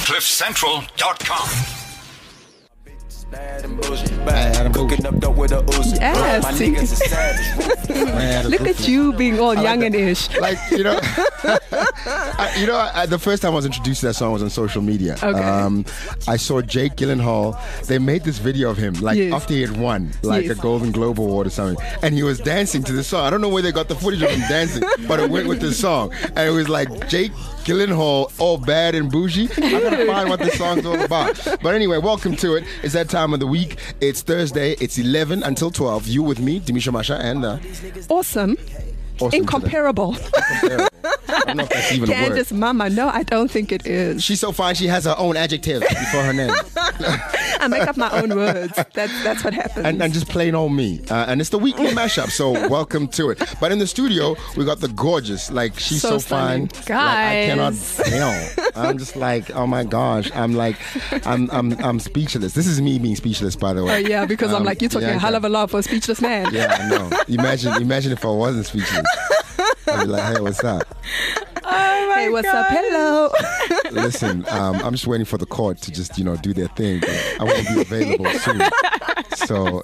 CliffCentral.com. Yes. Look at you being all young and ish. Like, the first time I was introduced to that song was on social media. Okay. I saw Jake Gyllenhaal. They made this video of him, like after he had won, like a Golden Globe Award or something, and he was dancing to the song. I don't know where they got the footage of him dancing, but it went with the song, and it was like Jake Gyllenhaal, all bad and bougie. I gotta find what the song's all about. But anyway, welcome to it. It's that time of the week. It's Thursday. It's 11 until 12. You with me, Demisha Masha, and Awesome. Incomparable. I don't know if that's even a word. Candace Mama. No, I don't think it is. She's so fine, she has her own adjectives before her name. I make up my own words. That's what happens. And just plain old me. And it's the weekly mashup, so welcome to it. But in the studio, we got the gorgeous, like, she's so fine. Guys. Like, I cannot tell. I'm just like, oh my gosh. I'm speechless. This is me being speechless, by the way. Oh, yeah, because I'm like, you're talking a hell of a lot for a speechless man. Yeah, I know. Imagine if I wasn't speechless. I'd be like, hey, what's up? Oh my Hey, what's up? Hello. Listen, I'm just waiting for the court to just, do their thing. But I won't be available soon. So,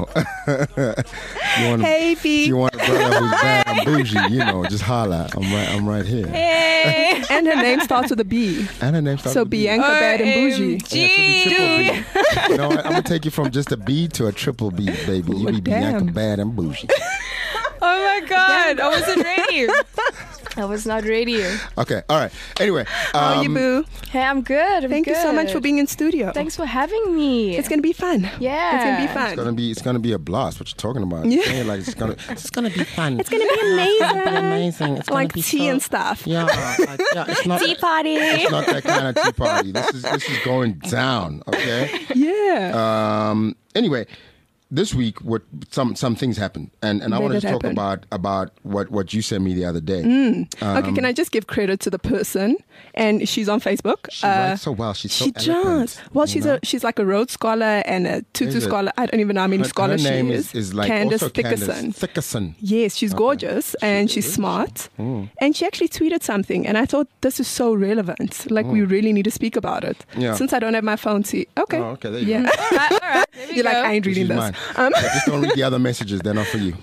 Hey, Pete. you want a brother who's bad and bougie, just holla. I'm right here. Hey. And her name starts with a B. And her name starts So with B. Bianca Bad and Bougie. Yeah, it should be triple B. You know what? I'm going to take you from just a B to a triple B, baby. You be Bianca Bad and Bougie. Oh my God. I wasn't ready. I was not ready. Okay, all right. Anyway. How are you, boo? Hey, I'm good. Thank you so much for being in studio. Thanks for having me. It's going to be fun. Yeah. It's going to be fun. It's gonna be a blast. What you talking about? Yeah. Like it's gonna be fun. It's going to be amazing. amazing. It's Like tea and stuff. Yeah, it's not Tea party. It's not that kind of tea party. This is going down. Okay. Yeah. Anyway, this week, some things happened, and I want to talk happen? about what you sent me the other day. Okay, can I just give credit to the person? And she's on Facebook. She writes so well. She's so she eloquent. does. Well, she's like a Rhodes Scholar and a Tutu Scholar. I don't even know how many scholars her name she is like Candace also Thickerson. Thickerson. Yes, she's gorgeous and she's smart. And she actually tweeted something, and I thought this is so relevant. Like we really need to speak about it. Yeah. So I don't have my phone, see. Okay. Oh, okay, there you go. All right. There we You're go. like, I ain't reading She's this. mine. Just don't read the other messages. They're not for you.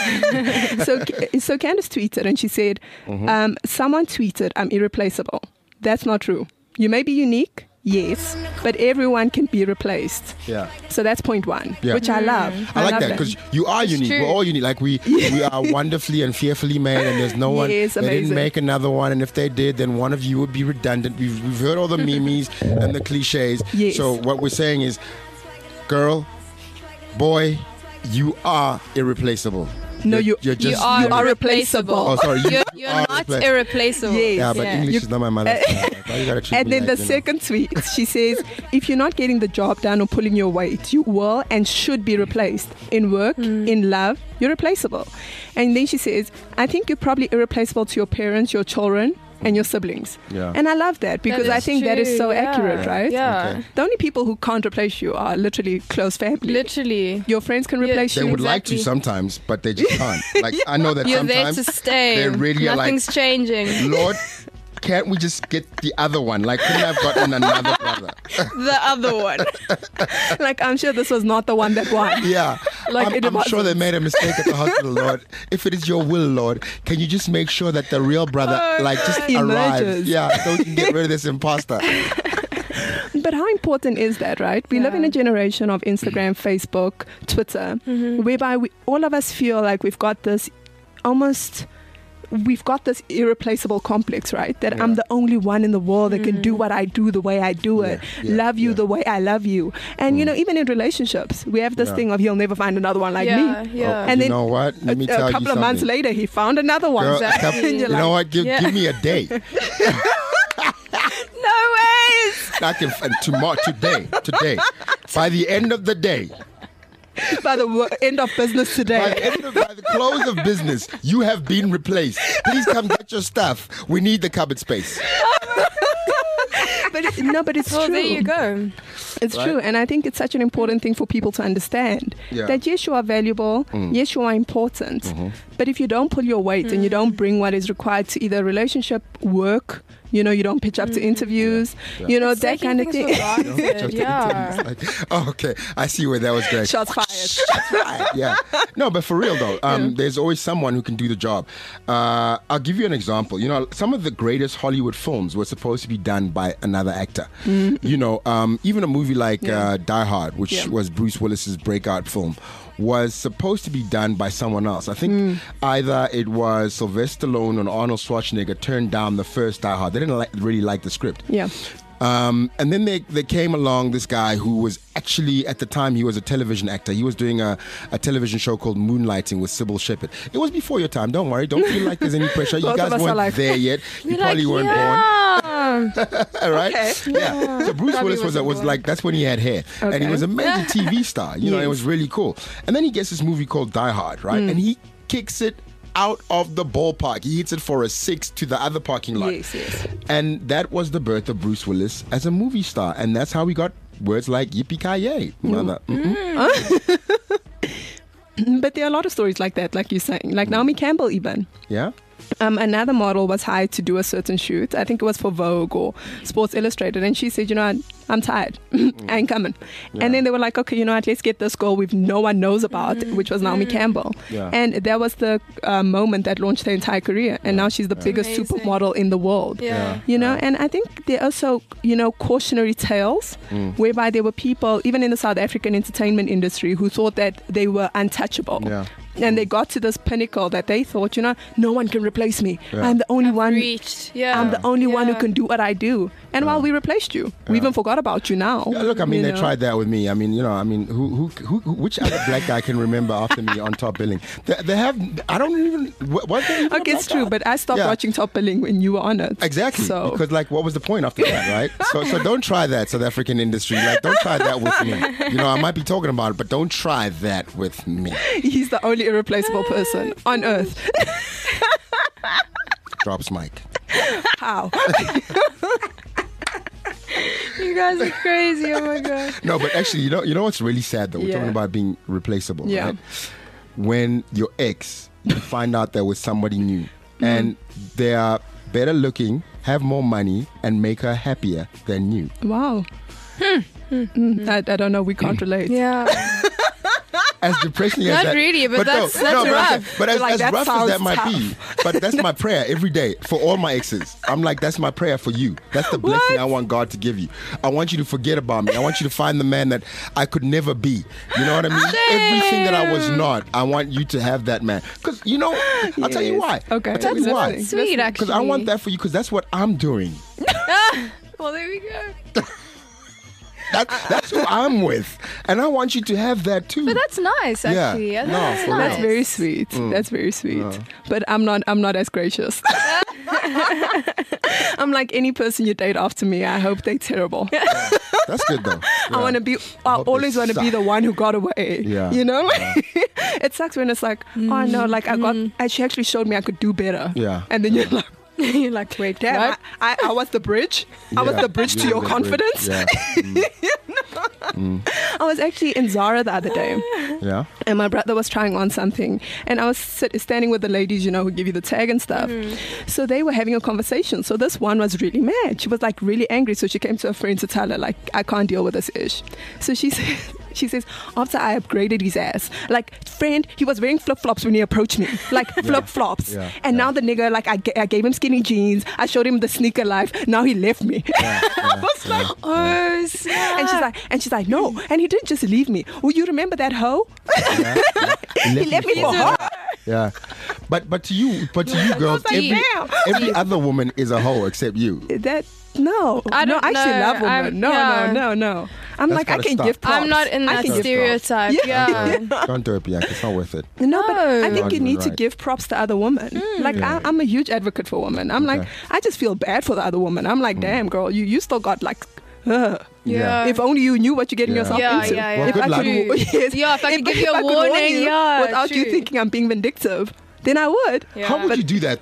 So Candace tweeted and she said, someone tweeted, I'm irreplaceable. That's not true. You may be unique, yes, but everyone can be replaced. Yeah. So that's point one, Yeah. which I love. I like love that because you are unique. true. We're all unique. Like we are wonderfully and fearfully made, and there's no one. Yes, they didn't amazing. make another one, and if they did, then one of you would be redundant. We've heard all the memes and the cliches. Yes. So what we're saying is, girl, boy, you are irreplaceable. No, You're You just are replaceable. Oh, sorry. You're are not replaceable. irreplaceable. Yes. Yeah, but Yeah. English is not my mother tongue. Why you gotta treat And me then like, the second tweet, she says, if you're not getting the job done or pulling your weight, you will and should be replaced. In work, in love, you're replaceable. And then she says, I think you're probably irreplaceable to your parents, your children, and your siblings. Yeah. And I love that because That I is think that is true, so yeah. accurate, right? Yeah. Okay. The only people who can't replace you are literally close family. Literally. Your friends can Yeah. replace They you. would like to Exactly. sometimes, but they just can't. Like I know that You're there sometimes to stay. they really are like, Nothing's changing. Lord, can't we just get the other one? Like, couldn't I have gotten another brother? The other one. Like, I'm sure this was not the one that won. Yeah. Like, I'm sure they made a mistake at the hospital, Lord. If it is your will, Lord, can you just make sure that the real brother, just arrives? Emerges. Yeah, so we can get rid of this imposter. But how important is that, right? We live in a generation of Instagram, Facebook, Twitter, whereby all of us feel like we've got this irreplaceable complex, right? That I'm the only one in the world that can do what I do the way I do it, love you the way I love you. And, even in relationships, we have this thing of he'll never find another one like me. Yeah. And you then know what? Let me tell you a something. couple of months later, he found another one. Girl, Exactly. And you you're know like, what? Give me a day. No ways. I can today. By the end of the day, by the end of business by today. the close of business, you have been replaced. Please come get your stuff. We need the cupboard space. But it's Well, true. there you go. It's Right? true. And I think it's such an important thing for people to understand that yes, you are valuable. Yes, you are important. But if you don't pull your weight and you don't bring what is required to either relationship, work, You know, you don't pitch up to interviews. You know, that kind of thing. Yeah. Okay, I see where that was going. Shots fired. Right, yeah. No, but for real though, there's always someone who can do the job. I'll give you an example. You know, some of the greatest Hollywood films were supposed to be done by another actor. You know, even a movie like Die Hard, which was Bruce Willis's breakout film, was supposed to be done by someone else. I think either it was Sylvester Stallone or Arnold Schwarzenegger turned down the first Die Hard. They didn't really like the script. Yeah. And then they came along this guy who was actually, at the time, he was a television actor. He was doing a television show called Moonlighting with Sybil Shepherd. It was before your time. Don't worry. Don't feel like there's any pressure. You guys weren't there yet. You probably weren't born. Right? Okay. Yeah. So Bruce Willis was like, that's when he had hair. Okay. And he was a major TV star. You know, it was really cool. And then he gets this movie called Die Hard, right? And he kicks it out of the ballpark. He hits it for a 6 to the other parking lot. Yes. And that was the birth of Bruce Willis as a movie star. And that's how we got words like yippee-ki-yay, mother. But there are a lot of stories like that, like you're saying. Like Naomi Campbell even. Yeah? Another model was hired to do a certain shoot. I think it was for Vogue or Sports Illustrated. And she said, you know, I'm tired. I ain't coming. Yeah. And then they were like, okay, you know what, let's get this girl no one knows about, which was Naomi Campbell. Yeah. And that was the moment that launched her entire career. And now she's the biggest supermodel in the world. Yeah. You know, and I think there are also, you know, cautionary tales whereby there were people, even in the South African entertainment industry, who thought that they were untouchable. Yeah. And they got to this pinnacle that they thought, you know, no one can replace me. Yeah. I'm the only one. I'm the only one who can do what I do. And while we replaced you, we even forgot about you now. Yeah, look, I mean, they tried that with me. I mean, you know, which other black guy can remember after me on Top Billing? They have. I don't even. What? Okay, it's true, but I stopped watching Top Billing when you were on it. Exactly. So. Because, like, what was the point after that, right? So don't try that, South African industry. Like, don't try that with me. You know, I might be talking about it, but don't try that with me. He's the only irreplaceable person on earth. Drops mic. How? You guys are crazy. Oh my god. No, but actually, you know what's really sad though? We're talking about being replaceable, right? When your ex, you find out there was somebody new and they are better looking, have more money, and make her happier than you. Wow. I don't know. We can't relate. Yeah. As depressing as not that, really, but that's rough. But as rough as that might tough. be, but that's my prayer every day for all my exes. I'm like, that's my prayer for you. That's the blessing I want God to give you. I want you to forget about me. I want you to find the man that I could never be. You know what I mean? Everything that I was not, I want you to have that man. Because, you know, I'll tell you why. Okay. I'll tell you why. Sweet, actually. Because I want that for you because that's what I'm doing. Well, there we go. That's who I'm with, and I want you to have that too. But that's nice, actually. Yeah. That's No, That's very sweet. That's very sweet. But I'm not as gracious. I'm like, any person you date after me, I hope they're terrible. That's good though. Yeah. I always want to be the one who got away. Yeah. You know? It sucks when it's like, oh no, like she actually showed me I could do better. Yeah. And then you're like, you're like, wait, damn, I was the bridge. I was the bridge to your confidence. Yeah. I was actually in Zara the other day. Yeah. And my brother was trying on something. And I was standing with the ladies, you know, who give you the tag and stuff. So they were having a conversation. So this one was really mad. She was like really angry. So she came to her friend to tell her, like, I can't deal with this ish. So she says, after I upgraded his ass, like, friend, he was wearing flip-flops when he approached me. Like, flip-flops. Yeah. And now the nigga, like, I gave him skinny jeans. I showed him the sneaker life. Now he left me. I was like, oh, snap. And she's like, no. And he didn't just leave me. Well, you remember that hoe? He left me for her. Yeah. But to you girls, like, every other woman is a hoe except you. No, I actually love women. No. I'm That's like, I can give props. I'm not in that stereotype. Yeah. Don't do it, Bianca. It's not worth it. No, but I think you need to give props to other women. Like, I'm a huge advocate for women. I'm like, I just feel bad for the other woman. I'm like, damn, girl, you still got like... Yeah. If only you knew what you're getting yourself into. Yeah. Well, good luck. If I could give you a warning, without you thinking I'm being vindictive, then I would. How would you do that though?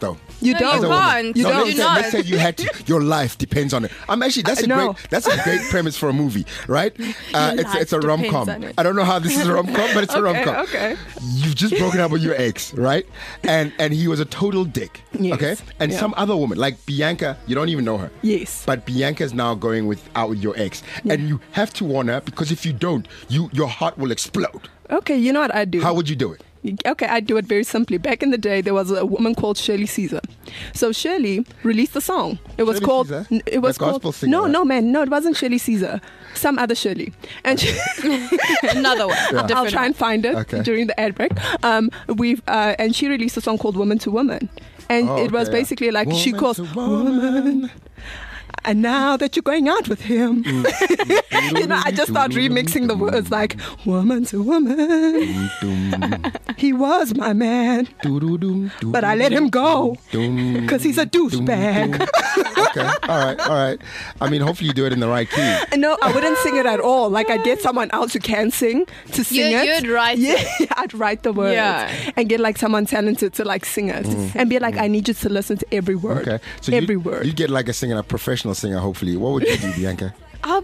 You No, don't. you can't. You No, don't. let's say you had to, your life depends on it. Actually, that's a No. great premise for a movie, right? It's a life rom-com. depends on it. I don't know how this is a rom-com, but it's a rom-com. Okay. You've just broken up with your ex, right? And he was a total dick. Yes. Okay? And Yeah. some other woman, like Bianca, you don't even know her. Yes. But Bianca's now going out with your ex. And you have to warn her, because if you don't, your heart will explode. Okay, you know what I do? How would you do it? Okay, I do it very simply. Back in the day, there was a woman called Shirley Caesar. So Shirley released a song. It was Shirley called. Caesar? It was The gospel called. singer, No, right? no, man, no, it wasn't Shirley Caesar. Some other Shirley. And Another one. Yeah. I'll try and find it Okay. during the ad break. And she released a song called "Woman to Woman," and Oh, it was okay, yeah. basically like she Woman calls to woman. And now that you're going out with him, I just start remixing the words like "woman to woman." He was my man, but I let him go because he's a douchebag. Okay, all right. I mean, hopefully you do it in the right key. No, I wouldn't sing it at all. Like I'd get someone else who can sing to sing it. You'd write Yeah, I'd write the words Yeah. and get like someone talented to like sing it and be like, I need you to listen to every word. Okay, so every word. You get like a singer, a professional singer. Hopefully, what would you do, Bianca? I'd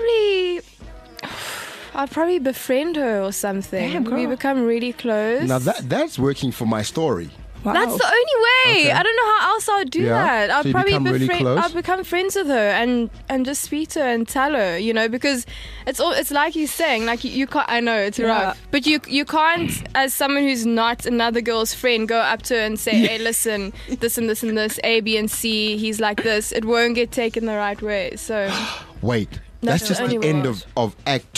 probably befriend her or something. Damn, We girl. become really close. Now that's working for my story. Wow. That's the only way. Okay. I don't know how else I'd do Yeah. that. So I'd you probably become really close? I'd become friends with her and just speak to her and tell her, because it's like he's saying, like you can't. I know it's Yeah. rough, but you can't, as someone who's not another girl's friend, go up to her and say, hey, listen, this and this and this, A, B, and C. He's like this. It won't get taken the right way. So Wait, that's the just the only end word. of Act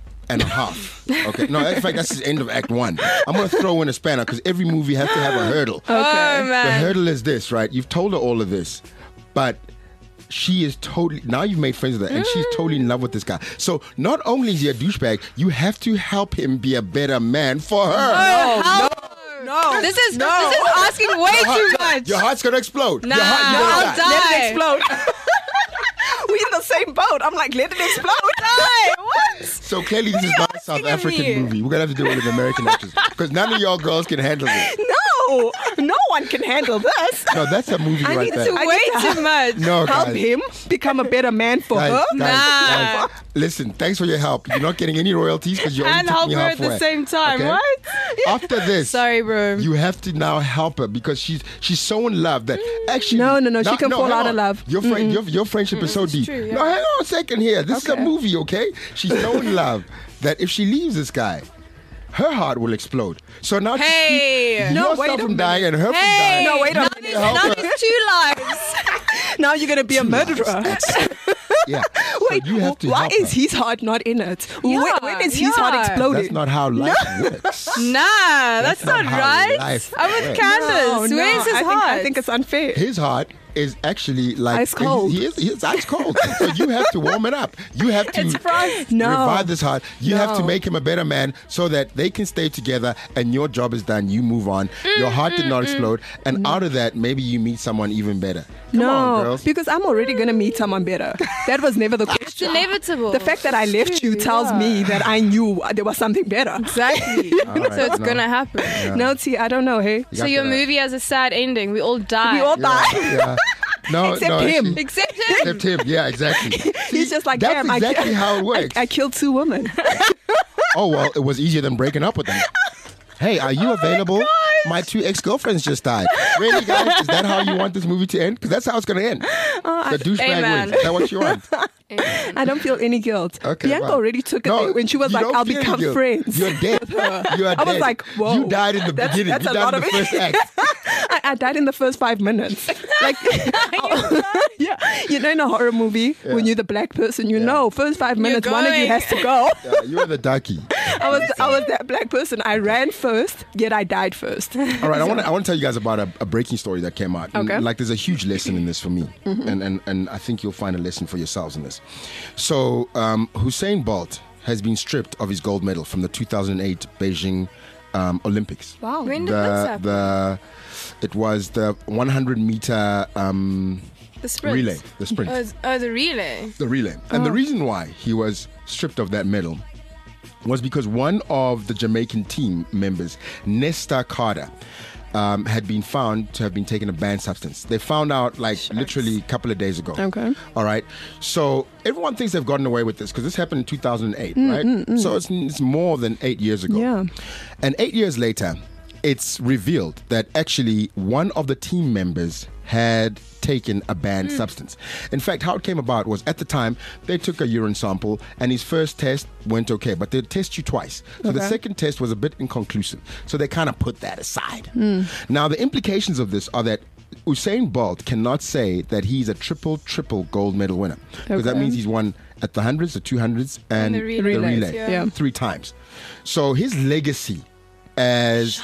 2.5. Okay, no, in fact, that's the end of Act 1. I'm going to throw in a spanner because every movie has to have a hurdle. oh The man, hurdle is this, right? You've told her all of this, but she is totally, now you've made friends with her and she's totally in love with this guy. So not only is he a douchebag, you have to help him be a better man for her. no, this is asking way too much. Your heart's going to explode. Nah, Your heart, you're I'll gonna die. Let it explode. We're in the same boat. I'm like, let it explode. What? So clearly this is not a South asking of African me? movie. We're going to have to do it with an American actress because none of y'all girls can handle this. No one can handle this. No, that's a movie right It's there. way too much. No, Help guys. him become a better man for her. Nah. Listen, thanks for your help. You're not getting any royalties because you only And took help me her at halfway. the same time. Okay? What? After this, Sorry, bro. you have to now help her because she's so in love that actually No, she can fall hang out of on. love. Your friendship is so deep. true, yeah. No, hang on a second here. This is a Okay. movie, okay? She's so in love that if she leaves this guy, her heart will explode. So now Hey. to keep No, yourself wait a from minute. dying and her Hey. from dying. No, wait a now minute. there's, now there's 2 lives. Now you're going to be a murderer. Yeah. Wait, so you have to why help is her. his heart not in it? Yeah, when is his heart yeah. exploding? That's not how life works. Nah, that's not not how right. life I'm with works. Candace. No, Where's his heart? I think it's unfair. His heart is actually like Ice cold. He is ice cold. So you have to warm it up. You have to It's frost. No. revive this heart. You have to No. make him a better man so that they can stay together and your job is done. You move on. Your heart did not explode. And out of that, maybe you meet someone even better. Come no, on, girls. because I'm already going to meet someone better. That was never the It's question. inevitable. The fact that I left you True, tells yeah. me that I knew there was something better. Exactly. right, so it's no. gonna happen. No, T, I don't know, hey? You So got your that. movie has a sad ending. We all die. We all die. Yeah. No, Except no, him. actually- Except him. Except him. Yeah, exactly. He's just like, That's damn, exactly how it works. I killed 2 women. Oh, well, it was easier than breaking up with them. Hey, are you available? My 2 ex-girlfriends just died. Really, guys? Is that how you want this movie to end? Because that's how it's going to end. The douchebag Amen. wins. Is that what you want? I don't feel any guilt. Okay, Bianca wow. already took it there when she was you like, don't I'll feel any become guilt. friends. You're dead. You are I was dead. like, whoa. You died in the beginning. That's you a died lot in the of first act. I died in the first 5 minutes. Like, yeah, in a horror movie, when you're the black person, you know, first 5 minutes, one of you going. has to go. Yeah, you were the ducky. I was that black person. I ran first, yet I died first. All right, I want to tell you guys about a breaking story that came out. Okay. Like, there's a huge lesson in this for me, and I think you'll find a lesson for yourselves in this. So, Usain Bolt has been stripped of his gold medal from the 2008 Beijing Olympics. Wow. When did this happen? It was the 100-meter The sprint. relay, the sprint. The relay. The relay. And the reason why he was stripped of that medal was because one of the Jamaican team members, Nesta Carter, had been found to have been taking a banned substance. They found out literally a couple of days ago. Okay. All right. So everyone thinks they've gotten away with this because this happened in 2008, right? So it's more than 8 years ago. Yeah. And 8 years later, it's revealed that actually one of the team members had taken a banned substance. In fact, how it came about was at the time they took a urine sample and his first test went okay, but they'd test you twice. So the second test was a bit inconclusive. So they kind of put that aside. Now the implications of this are that Usain Bolt cannot say that he's a triple gold medal winner, because that means he's won at the 100s, the 200s, and the relay 3 times. So his legacy as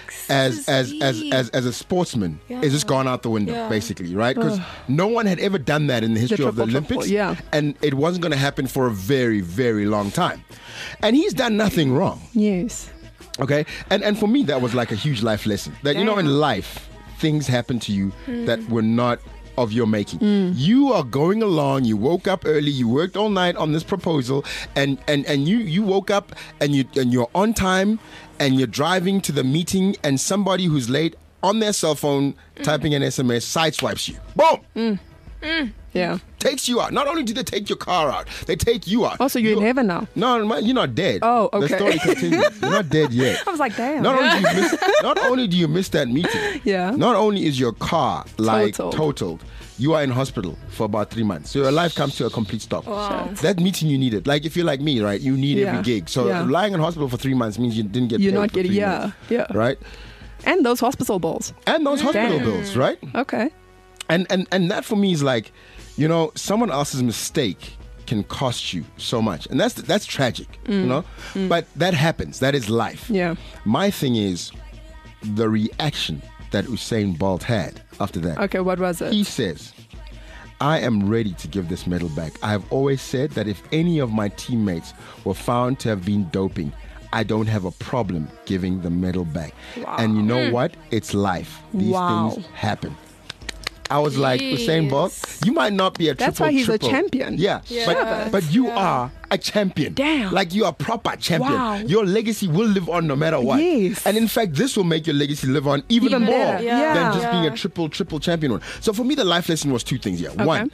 a sportsman is just gone out the window, basically, right? Because no one had ever done that in the history of the Olympics, and it wasn't going to happen for a very, very long time. And he's done nothing wrong. Yes. Okay, and for me that was like a huge life lesson. That you know, in life, things happen to you that were not of your making. You are going along, you woke up early, you worked all night on this proposal, and you woke up and you're on time and you're driving to the meeting, and somebody who's late on their cell phone typing an SMS sideswipes you. Boom! Yeah. Takes you out. Not only do they take your car out, they take you out. Also, you're in heaven now. No, you're not dead. Oh, okay. The story continues. You're not dead yet. I was like, damn. Not only do you miss that meeting. Yeah. Not only is your car totaled, you are in hospital for about 3 months. So your life comes to a complete stop. Wow. That meeting you needed. Like if you're like me, right? You need every gig. So lying in hospital for 3 months means you didn't get. You're paid not for getting. 3 months, Right. And those hospital bills. And those hospital bills, right? Okay. And that for me is like, you know, someone else's mistake can cost you so much, and that's tragic, you know. But that happens. That is life. Yeah. My thing is the reaction that Usain Bolt had after that. Okay, what was it? He says, "I am ready to give this medal back. I have always said that if any of my teammates were found to have been doping, I don't have a problem giving the medal back." Wow. And you know what? It's life. These things happen. I was like, Usain Bolt, you might not be a triple. That's why he's a champion. Yeah. But you are a champion. Damn. Like you are a proper champion. Wow. Your legacy will live on no matter what. Yes. And in fact, this will make your legacy live on even more better. than just being a triple champion one. So for me, the life lesson was 2 things here. One,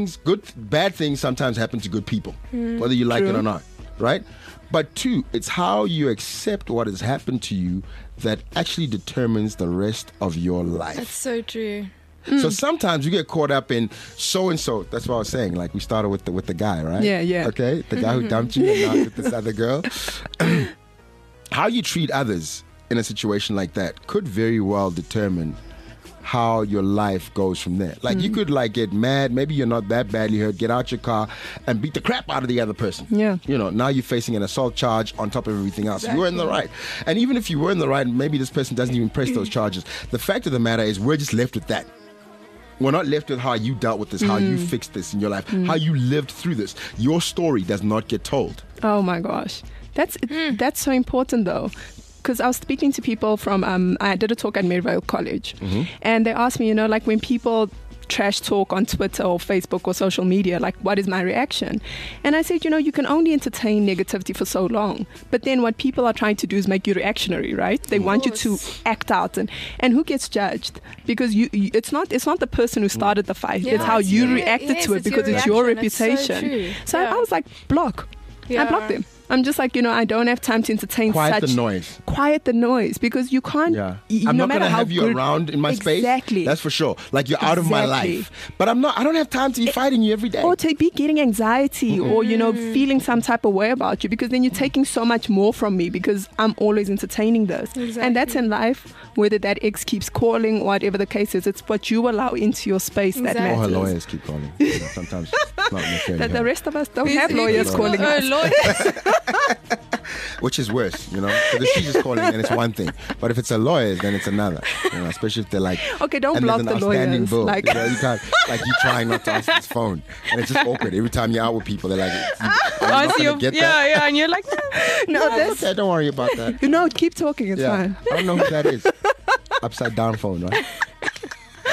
bad things sometimes happen to good people, whether you like it or not, right? But 2, it's how you accept what has happened to you that actually determines the rest of your life. That's so true. So sometimes you get caught up in so and so. That's what I was saying. Like we started with the guy, right? Yeah. Okay, the guy who dumped you and now with this other girl. How you treat others in a situation like that could very well determine how your life goes from there. Like you could like get mad. Maybe you're not that badly hurt. Get out your car and beat the crap out of the other person. Yeah. You know, now you're facing an assault charge on top of everything else. You were in the right. And even if you were in the right, maybe this person doesn't even press those charges. The fact of the matter is we're just left with that. We're not left with how you dealt with this, how you fixed this in your life, how you lived through this. Your story does not get told. Oh my gosh. That's so important though. Because I was speaking to people from, I did a talk at Merivale College, and they asked me, you know, like when people trash talk on Twitter or Facebook or social media, like what is my reaction? And I said, you know, you can only entertain negativity for so long, but then what people are trying to do is make you reactionary, right? They want you to act out, and who gets judged? Because it's not the person who started the fight, it's how you reacted to it, because it's your reputation. So I was like, block. I blocked them. I'm just like, you know, I don't have time to entertain Quiet the noise. Quiet the noise, because you can't. I'm not going to have you around in my space. Exactly. That's for sure. Like you're out of my life. But I don't have time to be fighting you every day. Or to be getting anxiety or, you know, feeling some type of way about you, because then you're taking so much more from me because I'm always entertaining this. Exactly. And that's in life, whether that ex keeps calling, whatever the case is, it's what you allow into your space that matters. Or her lawyers keep calling. You know, sometimes it's not necessarily that the her. rest of us don't have lawyers calling us. Lawyers. Which is worse, you know? Because if she's just calling, then it's one thing. But if it's a lawyer, then it's another. You know, especially if they're like, okay, don't and block there's an the outstanding lawyers. bill. Like, you know, you can't, like you trying not to answer his phone, and it's just awkward. Every time you're out with people, they're like, "Are you not gonna get that?" Yeah, and you're like, no, That's okay. Don't worry about that. No, keep talking. It's fine. I don't know who that is. Upside down phone, right? Or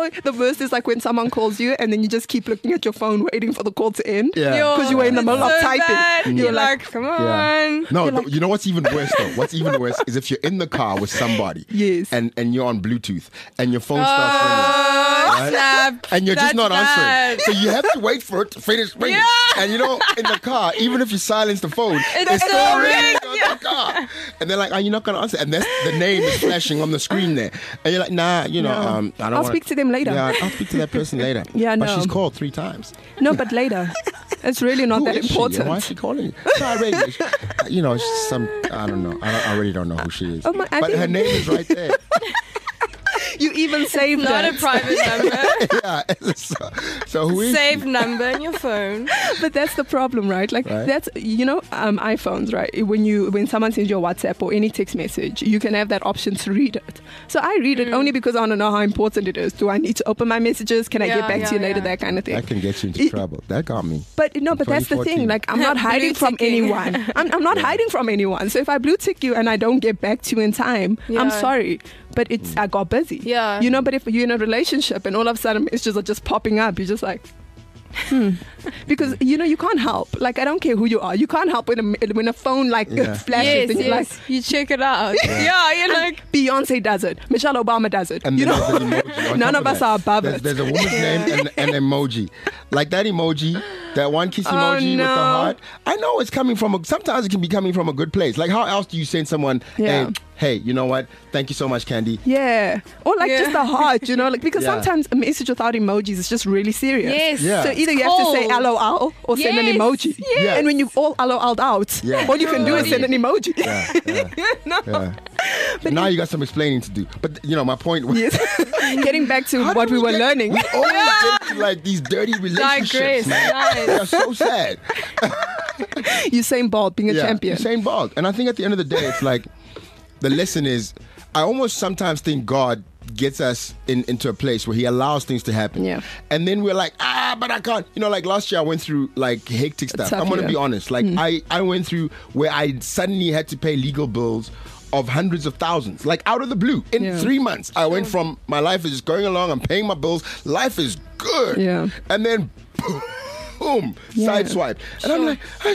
like the worst is like when someone calls you and then you just keep looking at your phone waiting for the call to end. Yeah. Because you were in the middle of so typing. bad. You're like, come on. No, you know what's even worse though? What's even worse is if you're in the car with somebody, Yes. and you're on Bluetooth and your phone starts ringing, right? Snap. And you're just That's not bad. answering. So you have to wait for it to finish ringing. Yeah. And you know, in the car, even if you silence the phone, It's still still ringing ringing. on the car. And they're like, "Are you not going to answer?" And that's the name is flashing on the screen there. And you're like, "Nah, you know, No. I don't I'll wanna- speak to them later. Yeah, I'll speak to that person later. Yeah, But no. she's called 3 times. No, but later. It's really not Who that is she? important. And why is she calling you? No, really, you know, she's some, I don't know. I really don't know who she is. Oh my- I but think- her name is right there. You even saved Not it. a private number. Yeah. So who is Save she? number in your phone. But that's the problem, right? Like Right. that's iPhones, right? When someone sends you a WhatsApp or any text message, you can have that option to read it. So I read it only because I want to know how important it is. Do I need to open my messages? Can I get Yeah, back to you yeah, later? yeah. That kind of thing. That can get you into trouble. That got me. But no, but that's the 2014. thing. Like I'm not hiding from Blue-ticking. anyone. I'm not hiding from anyone. So if I blue tick you and I don't get back to you in time, I'm Yeah. sorry. But it's I got busy. Yeah. You know, but if you're in a relationship and all of a sudden messages are just popping up, you're just like, because you know you can't help. Like I don't care who you are, you can't help when a phone like Yeah. flashes Yes, and you're like, yes. You check it out. Yeah, you're like, Beyonce does it, Michelle Obama does it. And You then know, there's an emoji on none top of us that. are above there's, it. There's a woman's name and an emoji. Like that emoji, that one kiss emoji with the no. heart. I know it's coming from sometimes it can be coming from a good place. Like how else do you send someone, Yeah. hey, you know what? Thank you so much, Candy. Yeah, or like Yeah. just a heart, you know, like because Yeah. sometimes a message without emojis is just really serious. yes. Yeah. So either It's you have to say cold. LOL or send an Yes, emoji. yes. And when you've all LOL'd out, Yeah. all you can do is send an emoji. Yeah. Now you got some explaining to do. But you know, my point was Yes. Getting back to how what do we were get- learning. We always get to like these dirty relationships, Digress. man. Nice. They are so sad. Usain Bolt being a champion. Usain Bolt. And I think at the end of the day, it's like the lesson is I almost sometimes think God gets us into a place where he allows things to happen. Yeah. And then we're like, but I can't. You know, like last year I went through like hectic stuff. tough I'm going to year. be honest. Like I went through where I suddenly had to pay legal bills of hundreds of thousands, like out of the blue. In Yeah. 3 months, I went from my life is just going along, I'm paying my bills, life is good. Yeah. And then boom, Yeah. sideswipe. And I'm like,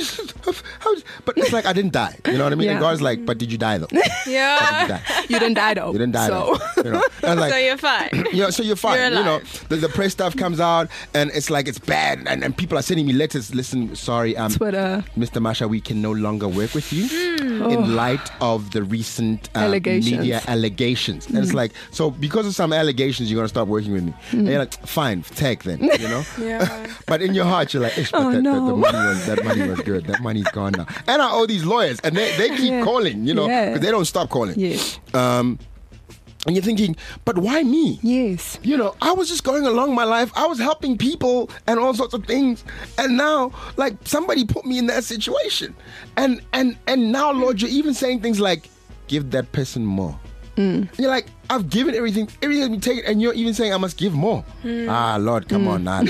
but it's like I didn't die. You know what I mean? And Yeah. God's like, but did you die though? But did you Yeah. die? You didn't die though. You didn't die So though. You know? And I'm So like, you're fine. yeah, so you're fine. You're You know, alive. the press stuff comes out and it's like it's bad, and people are sending me letters. Listen, sorry, Twitter. Mr. Masha, we can no longer work with you Oh. in light of the recent Allegations. media allegations. And it's like, so because of some allegations, you're gonna stop working with me. And you're like, fine, tag then. You know. Yeah. But in your heart, you're like, "Ish, but Oh, that no. money was good. That money's gone now." And I owe these lawyers, and they keep Yeah. calling, you know, Yeah. because they don't stop calling. Yes. And you're thinking, but why me? Yes. You know, I was just going along my life. I was helping people and all sorts of things. And now, like, somebody put me in that situation. And now, Lord, you're even saying things like, give that person more. You're like, I've given everything has been taken, and you're even saying I must give more. Ah, Lord, come on, Lord.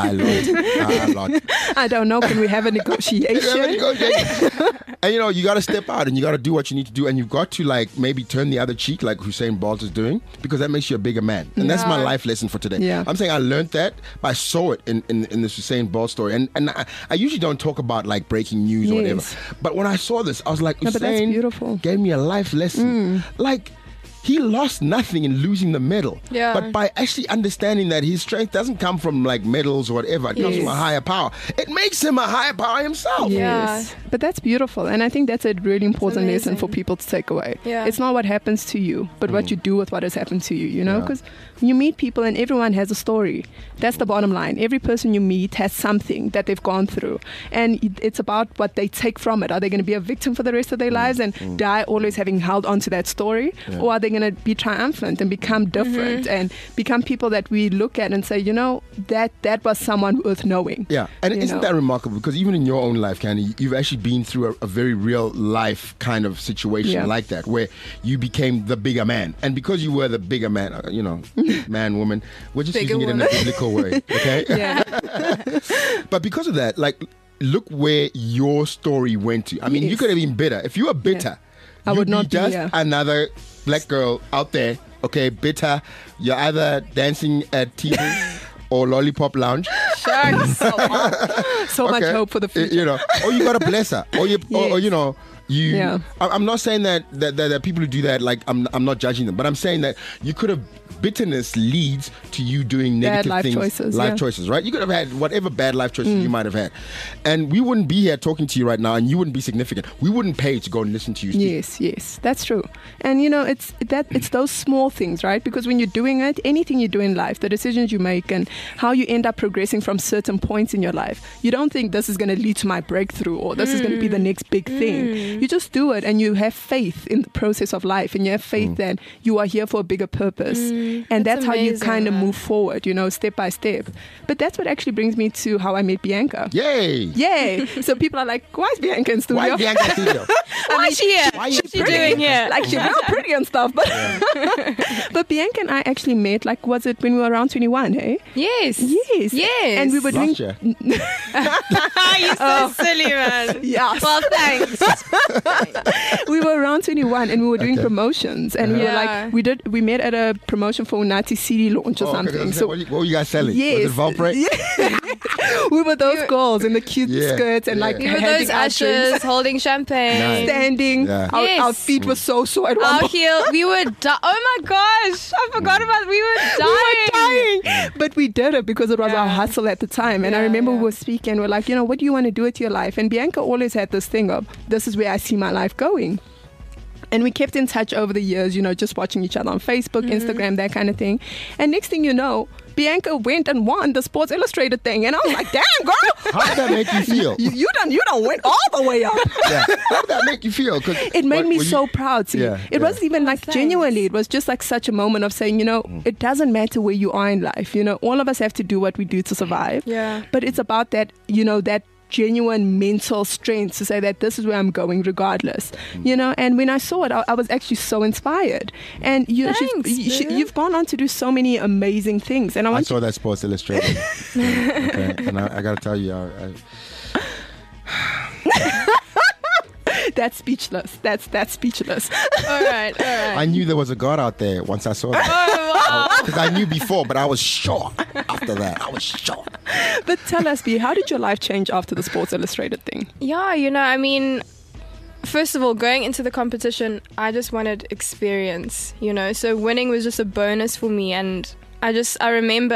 Lord. I don't know. Can we have a negotiation? And you know, you got to step out and you got to do what you need to do, and you've got to like maybe turn the other cheek, like Usain Bolt is doing, because that makes you a bigger man. And that's my Yeah. life lesson for today. Yeah. I'm saying I learned that, but I saw it in this Usain Bolt story. And I usually don't talk about like breaking news or whatever, Yes. but when I saw this, I was like, No, but that's Usain beautiful. gave me a life lesson. Like, he lost nothing in losing the medal. Yeah. But by actually understanding that his strength doesn't come from like medals or whatever, it comes Yes. from a higher power. It makes him a higher power himself. Yes. But that's beautiful. And I think that's a really important lesson for amazing. people to take away. Yeah. It's not what happens to you, but what you do with what has happened to you, you know? Yeah. Because you meet people and everyone has a story. That's the bottom line. Every person you meet has something that they've gone through. And it's about what they take from it. Are they going to be a victim for the rest of their lives and die always having held on to that story? Yeah. Or are they going to be triumphant and become different and become people that we look at and say, you know, that was someone worth knowing. Yeah, and You isn't know? that remarkable? Because even in your own life, Candy, you've actually been through a very real life kind of situation Yeah. like that, where you became the bigger man. And because you were the bigger man, you know, man, woman, we're just Bigger using it in a woman. biblical way, okay? Yeah. But because of that, like, look where your story went to. I mean, you Yes. could have been bitter. If you were bitter, I you'd would not be just here. another black girl out there okay, bitter. You're either dancing at TV or Lollipop Lounge. Shucks. So much Okay. hope for the future. You know, or you got to bless her, or Yes. you know. Yeah. I'm not saying that people who do that, like, I'm not judging them, but I'm saying that you could have, bitterness leads to you doing Bad negative life things, choices, life yeah. choices, right? You could have had whatever bad life choices you might have had, and we wouldn't be here talking to you right now, and you wouldn't be significant. We wouldn't pay to go and listen to you speak. Yes, that's true. And you know, it's those small things, right? Because when you're doing it, anything you do in life, the decisions you make and how you end up progressing from certain points in your life, you don't think this is going to lead to my breakthrough or this is going to be the next big thing. You just do it, and you have faith in the process of life, and you have faith that you are here for a bigger purpose, and that's how you amazing, kind of man. move forward, you know, step by step. But that's what actually brings me to how I met Bianca. Yay! Yay! So people are like, why is Bianca in studio? Why Bianca Studio? Why is she here? Why you What's she pretty? doing here? Like, she's real pretty and stuff. But, but Bianca and I actually met, like, was it when we were around 21, hey? Yes. Yes. Yes. And we were doing... Last year. You're so silly, man. Yes. Well, thanks. We were around 21 and we were doing Okay. promotions. And we were Yeah. like, we met at a promotion for Nati CD launch or Oh, okay, something. so what were you guys selling? Yes. Was it Valpre? We were those girls in the cute Yeah, skirts and yeah. like We were handing those out ushers drinks, holding champagne. Nice. standing. Yeah. Our, Yes. our feet were so sore at one Our point. heel, we were oh my gosh, I forgot about we were dying. We were dying. But we did it because it was our Yeah. hustle at the time. And I Yeah, remember we yeah. were speaking, we're like, you know, what do you want to do with your life? And Bianca always had this thing of, this is where I see my life going. And we kept in touch over the years, you know, just watching each other on Facebook, Instagram, that kind of thing. And next thing you know, Bianca went and won the Sports Illustrated thing. And I was like, damn, girl. How did that make you feel? You done went all the way up. Yeah. How did that make you feel? 'Cause It made what- me were you- so proud. See, Yeah, it yeah. wasn't even like thanks. genuinely. It was just like such a moment of saying, you know, it doesn't matter where you are in life. You know, all of us have to do what we do to survive. Yeah. But it's about that, you know, that genuine mental strength to say that this is where I'm going regardless. You know, and when I saw it, I was actually so inspired. And you, Thanks, Boo. you've gone on to do so many amazing things. And I I want saw that Sports Illustrated. Okay. And I got to tell you, that's speechless. That's speechless. All right. I knew there was a God out there once I saw that. Oh, Because I knew before, but I was sure after that. I was sure. But tell us, B, how did your life change after the Sports Illustrated thing? Yeah, you know, I mean, first of all, going into the competition, I just wanted experience, you know, so winning was just a bonus for me. And I remember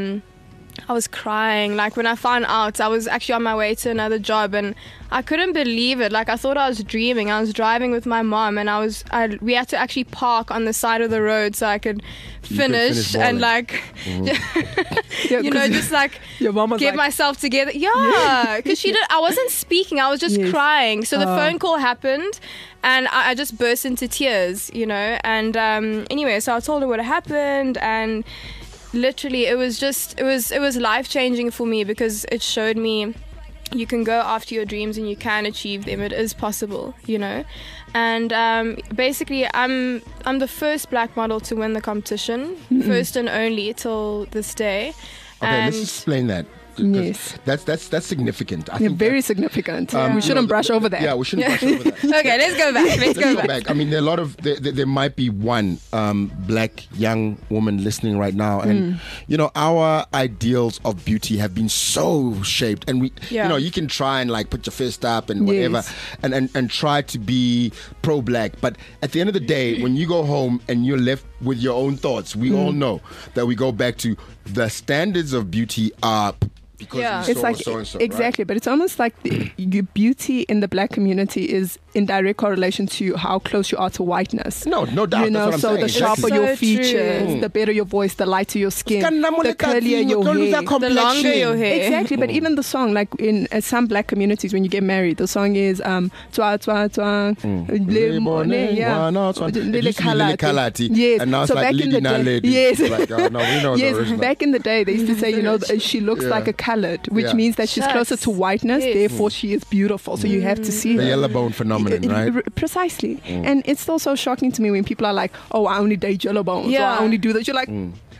I was crying. Like, when I found out, I was actually on my way to another job and I couldn't believe it. Like, I thought I was dreaming. I was driving with my mom and we had to actually park on the side of the road so I could finish and like, Yeah, you know, 'cause just like your mom was get like, myself together. Yeah, because I wasn't speaking. I was just Yes. crying. So the Oh. phone call happened and I just burst into tears, you know. And anyway, so I told her what happened and literally it was life-changing for me because it showed me you can go after your dreams and you can achieve them. It is possible, you know. And basically I'm the first black model to win the competition, first and only till this day. Okay, And let's explain that. 'Cause Yes. That's significant. I Yeah, think very that, significant. you we know, shouldn't brush over that. Yeah, we shouldn't brush over that. okay, let's go back. Let's go Let's go back. back. I mean, there are a lot of there might be one black young woman listening right now, and you know, our ideals of beauty have been so shaped, and Yeah. you know, you can try and like put your fist up and whatever, Yes. and try to be pro-black, but at the end of the day, when you go home and you're left with your own thoughts, we all know that we go back to the standards of beauty are. Because Yeah. we It's saw like so-and-so, exactly, but it's almost like your beauty in the black community is in direct correlation to how close you are to whiteness. Right? No doubt. You know, that's what I'm so saying. the sharper So your true. features, the better your voice, the lighter your skin, the curlier your hair. The longer your hair. Exactly, but even the song, like in some black communities, when you get married, the song is twa twa twa, le mone, yeah. Lily Kalati. Yes, And now it's so like back in Lily the day, Naledi. yes, Like, oh, no, we know the yes. original. Back in the day, they used to say, you know, she looks Yeah. like a colored, which Yeah. means that she's closer to Shucks. whiteness, Yes. therefore she is beautiful. So you have to see The her. yellow bone phenomenon, right? Precisely. And it's still so shocking to me when people are like, oh, I only date yellow bones, or Yeah. I only do that. You're like,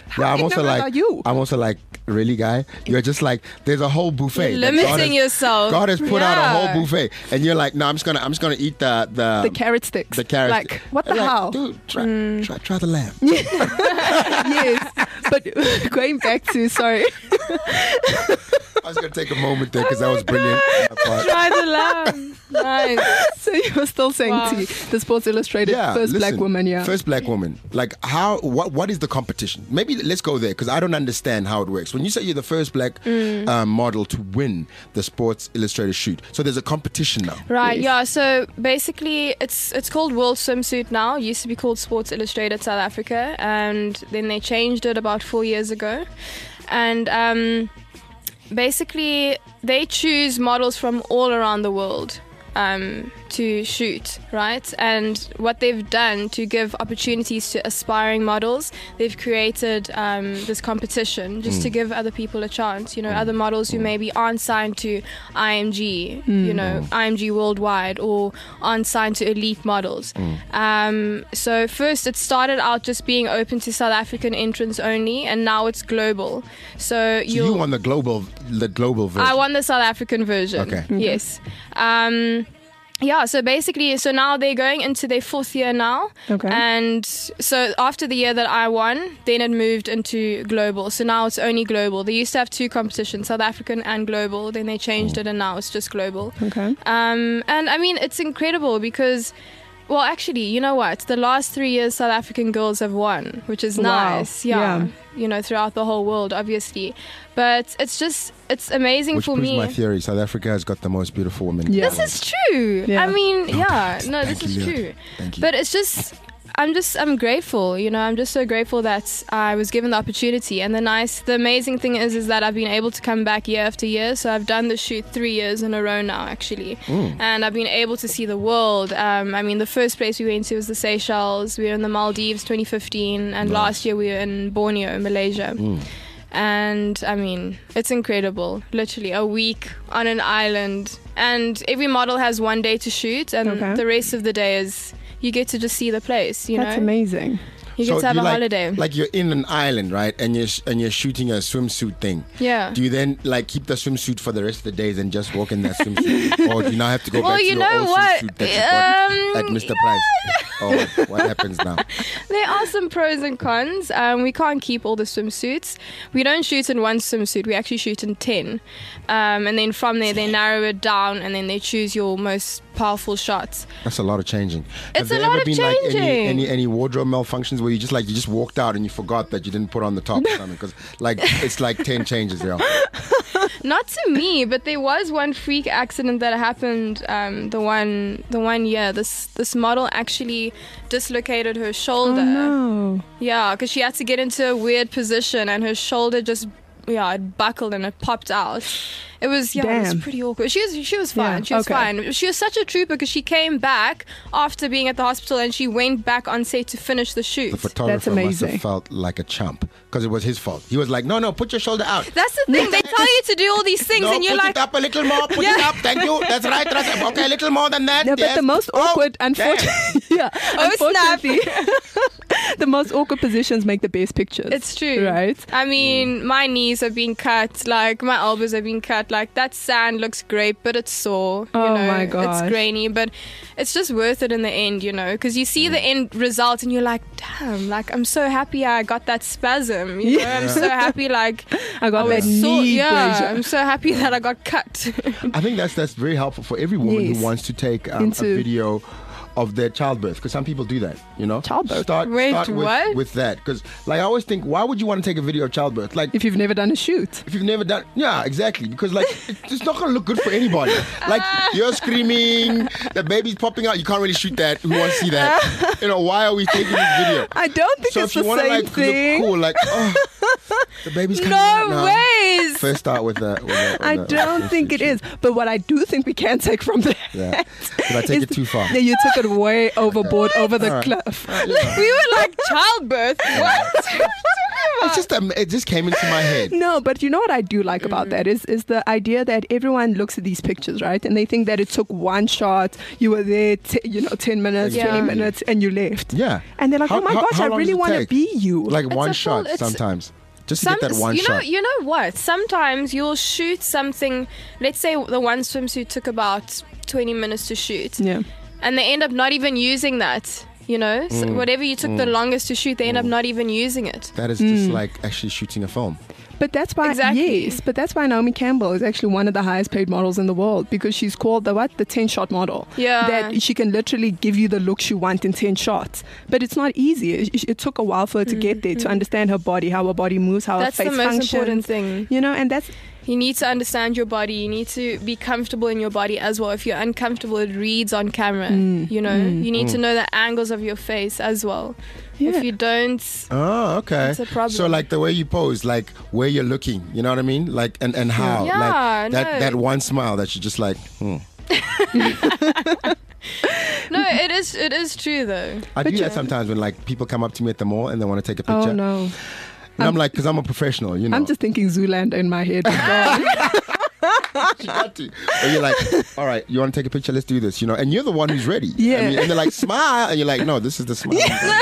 Yeah, I'm I also never like, thought you. I'm also like, really, guy? You're just like, there's a whole buffet. You're that limiting yourself. God has put out a Yeah. whole buffet, and you're like, no, I'm just gonna eat The carrot sticks. the carrot. Like, what the Like, hell? dude? Try the lamb. Yes. But going back to, sorry. I was gonna take a moment there because that was brilliant. on my part. Try the lamb. Nice. So you were still saying Wow. T, the Sports Illustrated first black listen, woman, yeah. First black woman. Like what is the competition? Maybe let's go there because I don't understand how it works. When you say you're the first black model to win the Sports Illustrated shoot, so there's a competition now. Right, Yes. yeah. So basically, it's called World Swimsuit now. It used to be called Sports Illustrated South Africa, and then they changed it about 4 years ago. And basically, they choose models from all around the world to shoot, right? And what they've done to give opportunities to aspiring models, they've created this competition just to give other people a chance, you know, other models who maybe aren't signed to IMG, you know, IMG Worldwide, or aren't signed to elite models. So first it started out just being open to South African entrants only, and now it's global. So You won the global version. I won the South African version. Okay. Yes. Yeah, so basically, so now they're going into their 4th year now. Okay. And so after the year that I won, then it moved into global. So now it's only global. They used to have 2 competitions, South African and global. Then they changed it and now it's just global. Okay. And I mean, it's incredible because, well, actually, you know what? The last 3 years, South African girls have won, which is Wow. nice. Yeah. You know, throughout the whole world, obviously. But it's amazing Which for proves me. my theory. South Africa has got the most beautiful women. in the Yeah. world. This is true. Yeah. I mean, yeah, no, Thank this you, is Leon. true. Thank you. But it's just, I'm grateful, you know, I'm just so grateful that I was given the opportunity. And the amazing thing is that I've been able to come back year after year. So I've done the shoot 3 years in a row now, actually. And I've been able to see the world. I mean, the first place we went to was the Seychelles. We were in the Maldives 2015. And last year we were in Borneo, Malaysia. And I mean, it's incredible. Literally a week on an island. And every model has 1 day to shoot. And Okay. the rest of the day is you get to just see the place, you That's know? amazing. You get to have you a like, holiday. Like you're in an island, right? And you're shooting a swimsuit thing. Yeah. Do you then like keep the swimsuit for the rest of the days and just walk in that swimsuit, or do you now have to go Well, back to you your know old what? swimsuit that you got at Mr. Price? Oh, what happens now? There are some pros and cons. We can't keep all the swimsuits. We don't shoot in one swimsuit. We actually shoot in 10. And then from there, they narrow it down and then they choose your most powerful shots. That's a lot of changing. It's Have there a lot ever of been like changing. any wardrobe malfunctions where you just walked out and you forgot that you didn't put on the top or something? Because like it's like 10 changes there. Not to me, but there was one freak accident that happened the one year. This model actually dislocated her shoulder. Oh, no. Yeah, because she had to get into a weird position and her shoulder just it buckled and it popped out. It was it was Damn. pretty awkward. She was fine. Yeah, She was okay. fine. She was such a trooper because she came back after being at the hospital and she went back on set to finish the shoot. The photographer must amazing. have felt like a chump because it was his fault. He was like, no, put your shoulder out. That's the thing. They tell you to do all these things No, and you're put like, it up a little more. Put it up. Thank you. That's right. Okay, a little more than that. Yeah, but yes. the most Oh, awkward, damn. unfortunately, unfortunately, the most awkward positions make the best pictures. it's true. Right? I mean, my knees are being cut, like my elbows are being cut, like that sand looks great, but it's sore. You Oh know, my gosh. it's grainy, but it's just worth it in the end, you know, because you see the end result and you're like, damn, like I'm so happy I got that spasm. You know, I'm so happy, like I got I that was knee pressure. I'm so happy that I got cut. I think that's very helpful for every woman Yes. who wants to take a Into- video of their childbirth, because some people do that, you know. Childbirth? Start Wait, with, what? with that, because like I always think, why would you want to take a video of childbirth? Like If you've never done a shoot. if you've never done, yeah, exactly, because like it's not gonna look good for anybody. Like you're screaming, the baby's popping out. You can't really shoot that. Who wants to see that? You know, why are we taking this video? I don't think So it's if you the want to same like thing. look cool, like oh, the baby's coming out No now. ways. First start with the. I don't think it is. But what I do think we can take from that. Yeah. Did I take it too far? Yeah, you took it way overboard, over the Alright. cliff. We were like childbirth. What? It's just it just came into my head. No, but you know what I do like about that is the idea that everyone looks at these pictures, right? And they think that it took one shot, you were there, 10 minutes, 20 minutes, and you left. Yeah. And they're like, oh my gosh, I really want to be you. Like one shot sometimes. Just to get that one shot. You know what? Sometimes you'll shoot something. Let's say the one swimsuit took about 20 minutes to shoot. Yeah. And they end up not even using that. So whatever you took the longest to shoot, they end up not even using it. That is just like actually shooting a film. But that's why, yes, but that's why Naomi Campbell is actually one of the highest paid models in the world, because she's called the 10-shot model. Yeah. That she can literally give you the looks you want in 10 shots. But it's not easy. It took a while for her to get there, to understand her body, how her body moves, how her face functions. That's the most important thing. And that's... You need to understand your body. You need to be comfortable in your body as well. If you're uncomfortable, it reads on camera. You need to know the angles of your face as well. Yeah. If you don't, okay, it's a problem. So like the way you pose, like where you're looking, you know what I mean? Like and how, like that one smile that you're just like, No, it is true though. I do that sometimes when like people come up to me at the mall and they want to take a picture. Oh no. And I'm like, because I'm a professional, I'm just thinking Zoolander in my head. Or you're like, all right, you want to take a picture? Let's do this, and you're the one who's ready. Yeah. And they're like, smile. And you're like, no, this is the smile.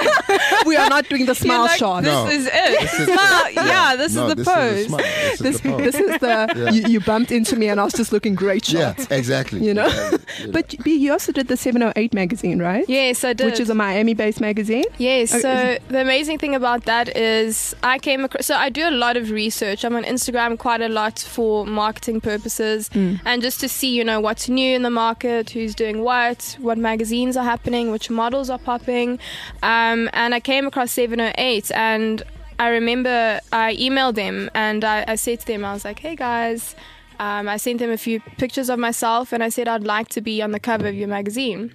We are not doing the smile shot. This is it. Smile. This is the pose. This is the, you bumped into me and I was just looking great shot. Yeah, exactly. But B, you also did the 708 magazine, right? Yes, I did. Which is a Miami-based magazine? Yes, so the amazing thing about that is I came across, so I do a lot of research. I'm on Instagram quite a lot for marketing purposes and just to see, what's new in the market, who's doing what magazines are happening, which models are popping. And I came across 708 and I remember I emailed them and I said to them, I was like, hey guys, I sent them a few pictures of myself and I said I'd like to be on the cover of your magazine.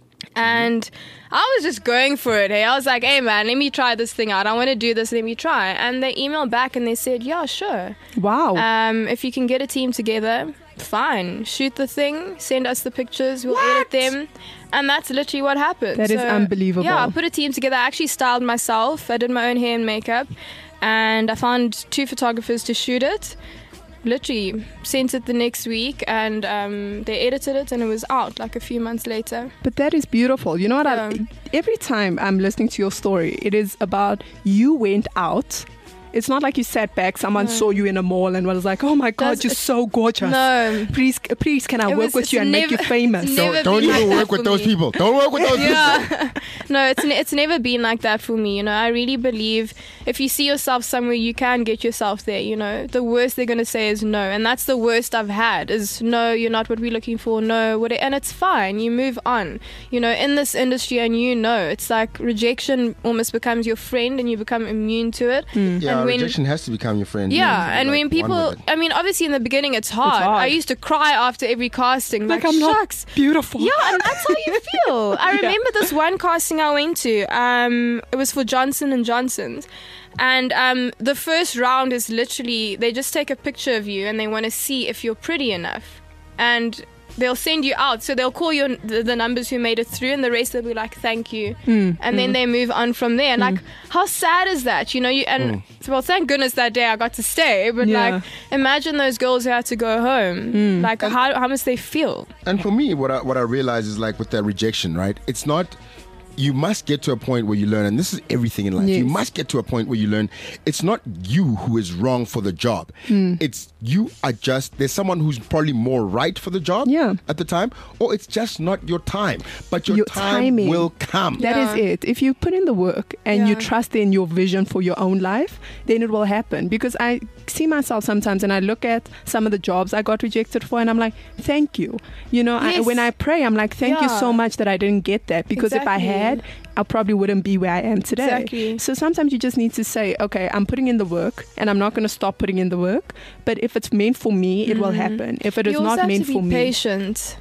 And I was just going for it. Hey, I was like, hey man, let me try this thing out. I want to do this. Let me try. And they emailed back and they said, yeah, sure. Wow. If you can get a team together, fine. Shoot the thing. Send us the pictures. We'll edit them. And that's literally what happened. That is unbelievable. Yeah, I put a team together. I actually styled myself. I did my own hair and makeup. And I found 2 photographers to shoot it. Literally sent it the next week and they edited it and it was out like a few months later. But that is beautiful. You know what? Every time I'm listening to your story, it is about you went out. It's not like you sat back, someone saw you in a mall and was like, oh my God, you're so gorgeous. No. Please can I work with you and make you famous? Don't even work with those people. Don't work with those people. No, it's never been like that for me. I really believe if you see yourself somewhere, you can get yourself there. The worst they're going to say is no. And that's the worst I've had is no, you're not what we're looking for. No, and it's fine. You move on. In this industry and it's like rejection almost becomes your friend and you become immune to it. Yeah. Rejection has to become your friend. Yeah, and when people, obviously in the beginning it's hard. I used to cry after every casting. Like I'm shucks. Not beautiful. Yeah, and that's how you feel. I remember this one casting I went to. It was for Johnson & Johnson's. And the first round is literally, they just take a picture of you and they want to see if you're pretty enough. And they'll send you out. So they'll call you the numbers who made it through and the rest they'll be like, thank you. And then they move on from there. And like, how sad is that? Well, thank goodness that day I got to stay. But like, imagine those girls who had to go home. Like, how must they feel? And for me, what I realize is like with that rejection, right? It's not... You must get to a point where you learn, and this is everything in life. Yes. You must get to a point where you learn it's not you who is wrong for the job. It's you are just, there's someone who's probably more right for the job at the time, or it's just not your time. But your time will come. That is it. If you put in the work and you trust in your vision for your own life, then it will happen. Because I see myself sometimes and I look at some of the jobs I got rejected for and I'm like, thank you. When I pray, I'm like, thank you so much that I didn't get that. Because if I had, I probably wouldn't be where I am today. Exactly. So sometimes you just need to say, okay, I'm putting in the work and I'm not going to stop putting in the work. But if it's meant for me, it will happen. If it is not meant for me. You also have to be patient,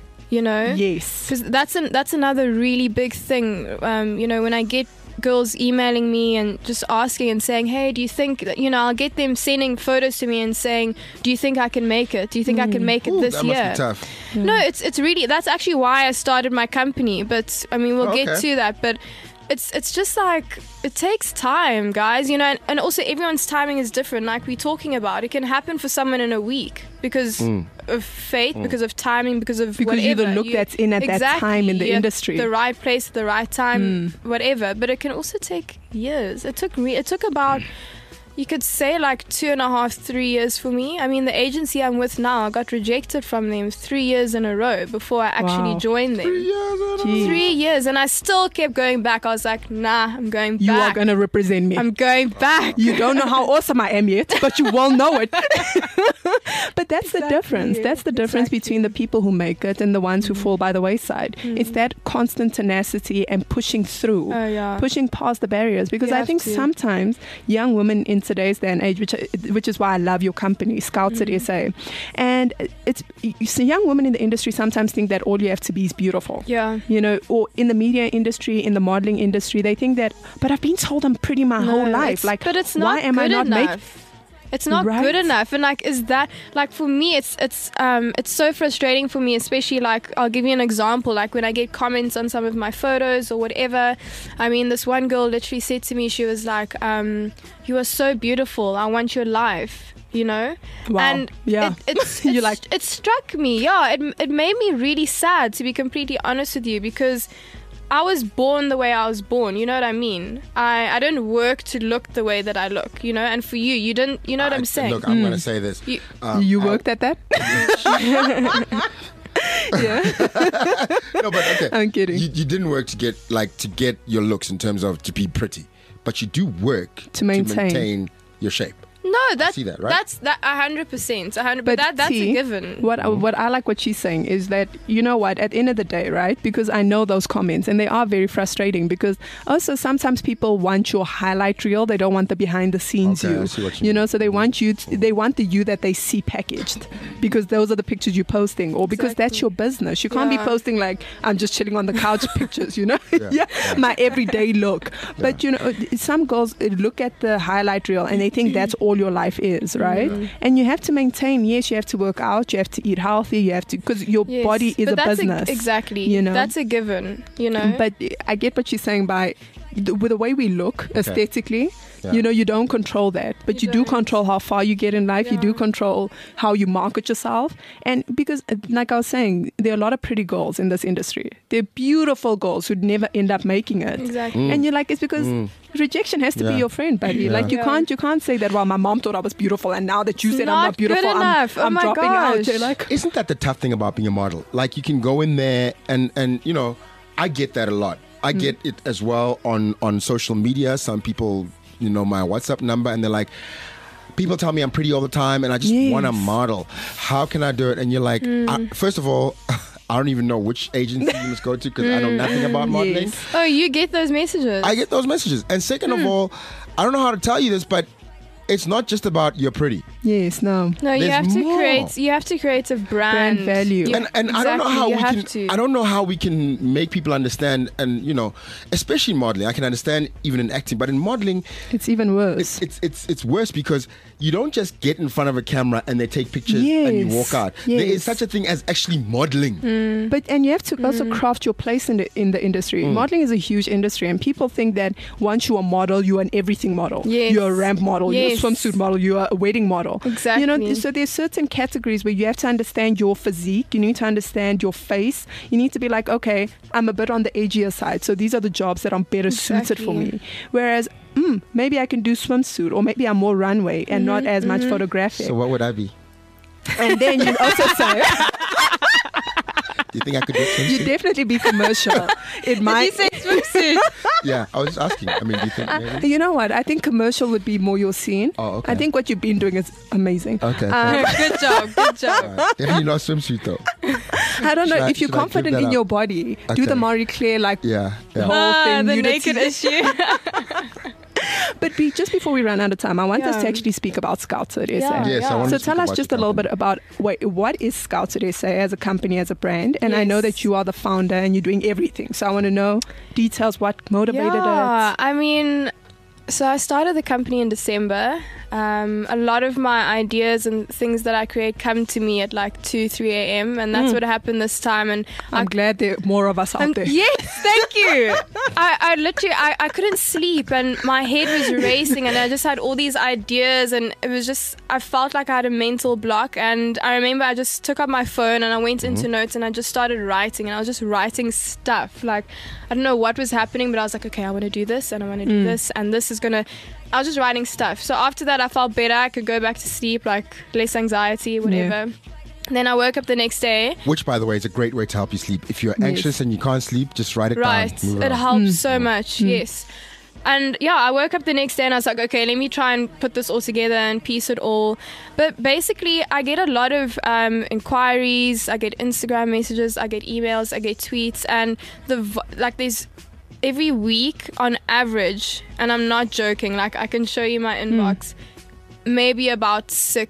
Yes. Because that's another really big thing. When I get girls emailing me and just asking and saying, hey, do you think that, I'll get them sending photos to me and saying, do you think I can make it? Do you think I can make it this year? That must be tough. No, it's really, that's actually why I started my company. But we'll get to that. But it's just like it takes time, guys, you know, and also everyone's timing is different. Like we're talking about, it can happen for someone in a week because of fate, because of timing, because whatever. you're the look that's in at that time in the You're industry. the right place at the right time, whatever. But it can also take years. It took about, you could say, like 2.5, 3 years for me. I mean, the agency I'm with now, I got rejected from them 3 years in a row before I actually joined them. 3 years, and I still kept going back. I was like, nah, I'm going back. You are going to represent me. I'm going back. You don't know how awesome I am yet, but you will know it. But that's the difference. That's the difference between the people who make it and the ones who fall by the wayside. It's that constant tenacity and pushing through, pushing past the barriers. Because I think sometimes young women in today's day and age, which is why I love your company, Scouts at SA, and you see young women in the industry sometimes think that all you have to be is beautiful. Yeah. You know, or in the media industry, in the modeling industry, they think that, but I've been told I'm pretty my whole life. Like, but it's not why am I not making? It's not good enough. And like, is that, like, for me, it's so frustrating for me, especially, like, I'll give you an example, like when I get comments on some of my photos or whatever. I mean, this one girl literally said to me, she was like, you are so beautiful, I want your life, you know? Wow. And it struck me. Yeah, it made me really sad, to be completely honest with you, because I was born the way I was born, you know what I mean? I don't work to look the way that I look, you know? And for you didn't, you know what I'm saying? Look, I'm going to say this. You worked at that? Yeah. No, but okay. I'm kidding. You didn't work to get your looks in terms of to be pretty, but you do work to maintain your shape. No, that's see that, right? That's 100%. But that's a given. What I like what she's saying is that, you know what, at the end of the day, right? Because I know those comments and they are very frustrating, because also sometimes people want your highlight reel. They don't want the behind the scenes okay, you. I see what you mean. Know, so they want they want the you that they see packaged, because those are the pictures you're posting, or because that's your business. You can't be posting like, I'm just chilling on the couch pictures, you know? My everyday look. But you know, some girls look at the highlight reel and they think that's all your life is, right? And you have to maintain. Yes, you have to work out, you have to eat healthy, you have to, because your body is a business. Exactly. You know, that's a given, you know. But I get what she's saying by with the way we look aesthetically. You know, you don't control that, but you do control how far you get in life. You do control how you market yourself. And because, like I was saying, there are a lot of pretty girls in this industry. They're beautiful girls who'd never end up making it. Exactly. And you're like, it's because rejection has to be your friend, buddy. Like you can't say that, well, my mom thought I was beautiful, and now that you said I'm not beautiful, I'm dropping out. You're like, isn't that the tough thing about being a model? Like, you can go in there and you know, I get that a lot. I get it as well on social media. Some people, you know, my WhatsApp number, and they're like, people tell me I'm pretty all the time and I just want to model. How can I do it? And you're like, first of all, I don't even know which agency you must go to, because I know nothing about modeling. Oh, you get those messages? I get those messages. And second of all, I don't know how to tell you this, but it's not just about you're pretty. Yes, no. No, you have to create a brand value. And I don't know how I don't know how we can make people understand, and you know, especially in modeling. I can understand even in acting, but in modeling it's even worse. It's worse, because you don't just get in front of a camera and they take pictures and you walk out. There is such a thing as actually modeling. And you have to also craft your place in the industry. Modeling is a huge industry, and people think that once you're a model, you're an everything model. You're a ramp model. You're a swimsuit model. You're a wedding model. Exactly. You know, so there's certain categories where you have to understand your physique. You need to understand your face. You need to be like, okay, I'm a bit on the edgier side, so these are the jobs that are better suited for me. Whereas maybe I can do swimsuit, or maybe I'm more runway and not as much photographic. So what would I be? And then you also say, do you think I could do swimsuit? You'd definitely be commercial. It might. Did you say swimsuit? Yeah, I was just asking. I mean, do you think maybe? You know what? I think commercial would be more your scene. Oh, okay. I think what you've been doing is amazing. Okay. Good job. Right. Definitely not swimsuit though. I don't know. If you're confident in your body, do the Marie Claire the whole thing. The naked issue. But just before we run out of time, I want us to actually speak about Scouts at SA. Yes, I want so to tell us just a little bit about what is Scouts at SA as a company, as a brand. And I know that you are the founder and you're doing everything. So I want to know details, what motivated it. I mean, so I started the company in December. A lot of my ideas and things that I create come to me at like 2-3 a.m. and that's what happened this time. And I'm glad there are more of us out there. Yes, thank you. I literally I couldn't sleep and my head was racing and I just had all these ideas and it was just, I felt like I had a mental block. And I remember I just took up my phone and I went into notes and I just started writing, and I was just writing stuff. Like, I don't know what was happening, but I was like, okay, I want to do this and I want to do this, and this is gonna, I was just writing stuff. So after that I felt better, I could go back to sleep, like less anxiety, whatever. Then I woke up the next day. Which, by the way, is a great way to help you sleep. If you're anxious and you can't sleep, just write it down. Right, it helps so much, yes. And yeah, I woke up the next day and I was like, okay, let me try and put this all together and piece it all. But basically, I get a lot of inquiries, I get Instagram messages, I get emails, I get tweets, and there's every week on average, and I'm not joking, like I can show you my inbox, maybe about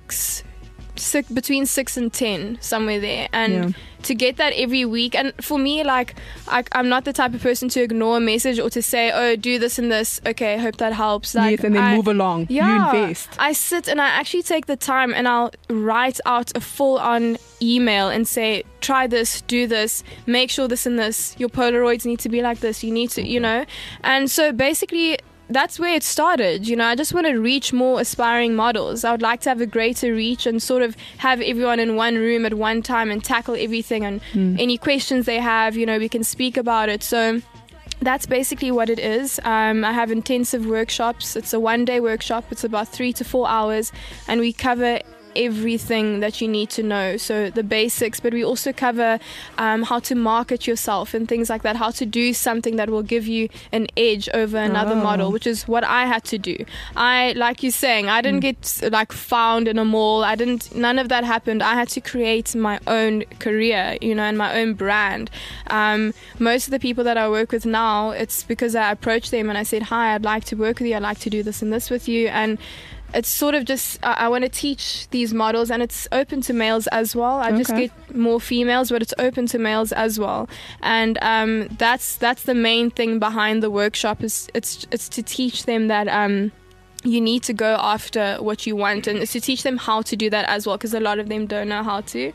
between 6 and 10, somewhere there. And to get that every week, and for me, like I'm not the type of person to ignore a message or to say, oh, do this and this, okay, hope that helps, like, yes, and then move along. You invest. I sit and I actually take the time and I'll write out a full-on email and say, try this, do this, make sure this and this, your Polaroids need to be like this, you need to, you know. And so basically that's where it started. You know, I just want to reach more aspiring models. I would like to have a greater reach and sort of have everyone in one room at one time and tackle everything, and any questions they have, you know, we can speak about it. So that's basically what it is. I have intensive workshops. It's a one-day workshop. It's about 3 to 4 hours, and we cover everything that you need to know, so the basics, but we also cover how to market yourself and things like that, how to do something that will give you an edge over another model, which is what I had to do. Like you're saying, I didn't get like found in a mall. None of that happened. I had to create my own career, you know, and my own brand. Most of the people that I work with now, it's because I approached them and I said, hi, I'd like to work with you, I'd like to do this and this with you. And it's sort of just, I want to teach these models, and it's open to males as well. I just get more females, but it's open to males as well. And that's the main thing behind the workshop, is it's to teach them that you need to go after what you want, and it's to teach them how to do that as well, because a lot of them don't know how to.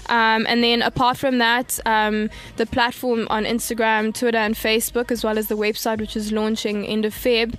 And then apart from that, the platform on Instagram, Twitter and Facebook, as well as the website, which is launching end of Feb,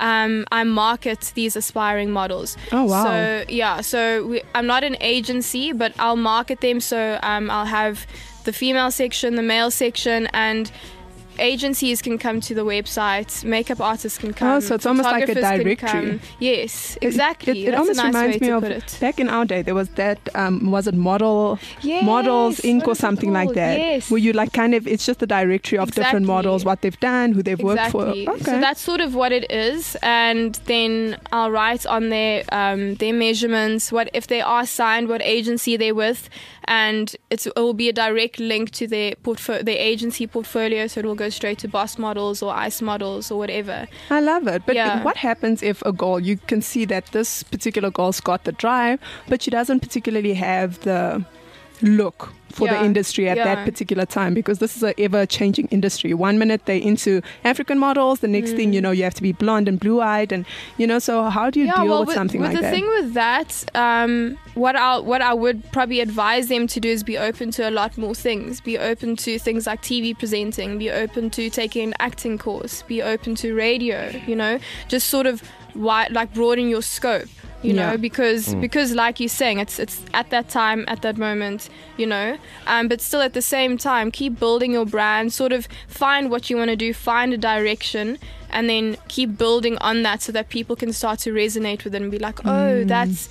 I market these aspiring models. Oh wow. So yeah, I'm not an agency, but I'll market them. So I'll have the female section, the male section, and agencies can come to the website, makeup artists can come. Oh, so it's almost like a directory. Yes, exactly. It almost reminds me of back in our day. There was that, was it Models Inc. or something like that? Yes. Where you like kind of, it's just a directory of different models, what they've done, who they've worked for. Okay. So that's sort of what it is, and then I'll write on their measurements, what if they are signed, what agency they're with, and it will be a direct link to their agency portfolio, so it will go straight to Boss Models or Ice Models or whatever. I love it. But what happens if a girl, you can see that this particular girl's got the drive, but she doesn't particularly have the look for the industry at that particular time, because this is an ever-changing industry. 1 minute they're into African models, the next thing, you know, you have to be blonde and blue-eyed, and, you know, so how do you deal with something like that? The thing with that, what I would probably advise them to do is be open to a lot more things. Be open to things like TV presenting, be open to taking an acting course, be open to radio, you know, just sort of broaden your scope. You know, because like you're saying, it's at that time, at that moment, you know, but still at the same time, keep building your brand, sort of find what you want to do, find a direction, and then keep building on that so that people can start to resonate with it and be like, oh, that's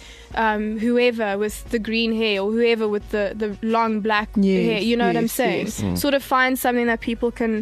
whoever with the green hair, or whoever with the long black hair, you know what I'm saying? Sort of find something that people can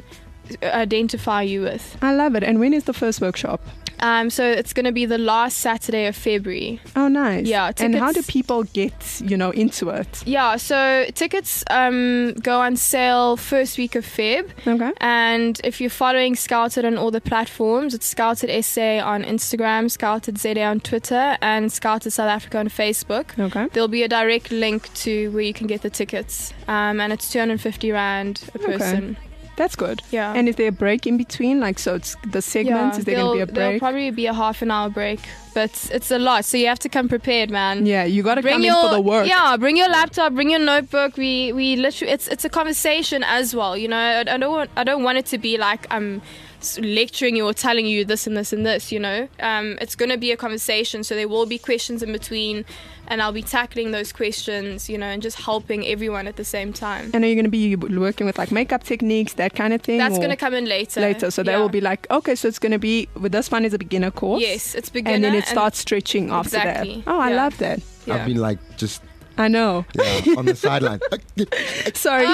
identify you with. I love it. And when is the first workshop? So it's going to be the last Saturday of February. Oh, nice. Yeah. Tickets, and how do people get, you know, into it? Yeah, so tickets go on sale first week of Feb. Okay. And if you're following Scouted on all the platforms, it's Scouted SA on Instagram, Scouted ZA on Twitter, and Scouted South Africa on Facebook. Okay. There'll be a direct link to where you can get the tickets. And it's 250 Rand a person. That's good. Yeah. And is there a break in between? Like, so it's the segments, is there going to be a There'll break? probably be a half an hour break, but it's a lot, so you have to come prepared, man. Yeah, you got to come in for the work. Yeah, bring your laptop, bring your notebook. We literally, it's a conversation as well. You know, I don't want it to be like I'm lecturing you or telling you this and this and this. You know, it's going to be a conversation, so there will be questions in between, and I'll be tackling those questions. You know, and just helping everyone at the same time. And are you going to be working with like makeup techniques, that kind of thing? That's going to come in later. So that will be like, okay, so it's going to be, with this one is a beginner course. Yes, it's beginner. And then it starts stretching after exactly. that. Oh, I love that. Yeah. I've been like just I know. on the sideline. Sorry.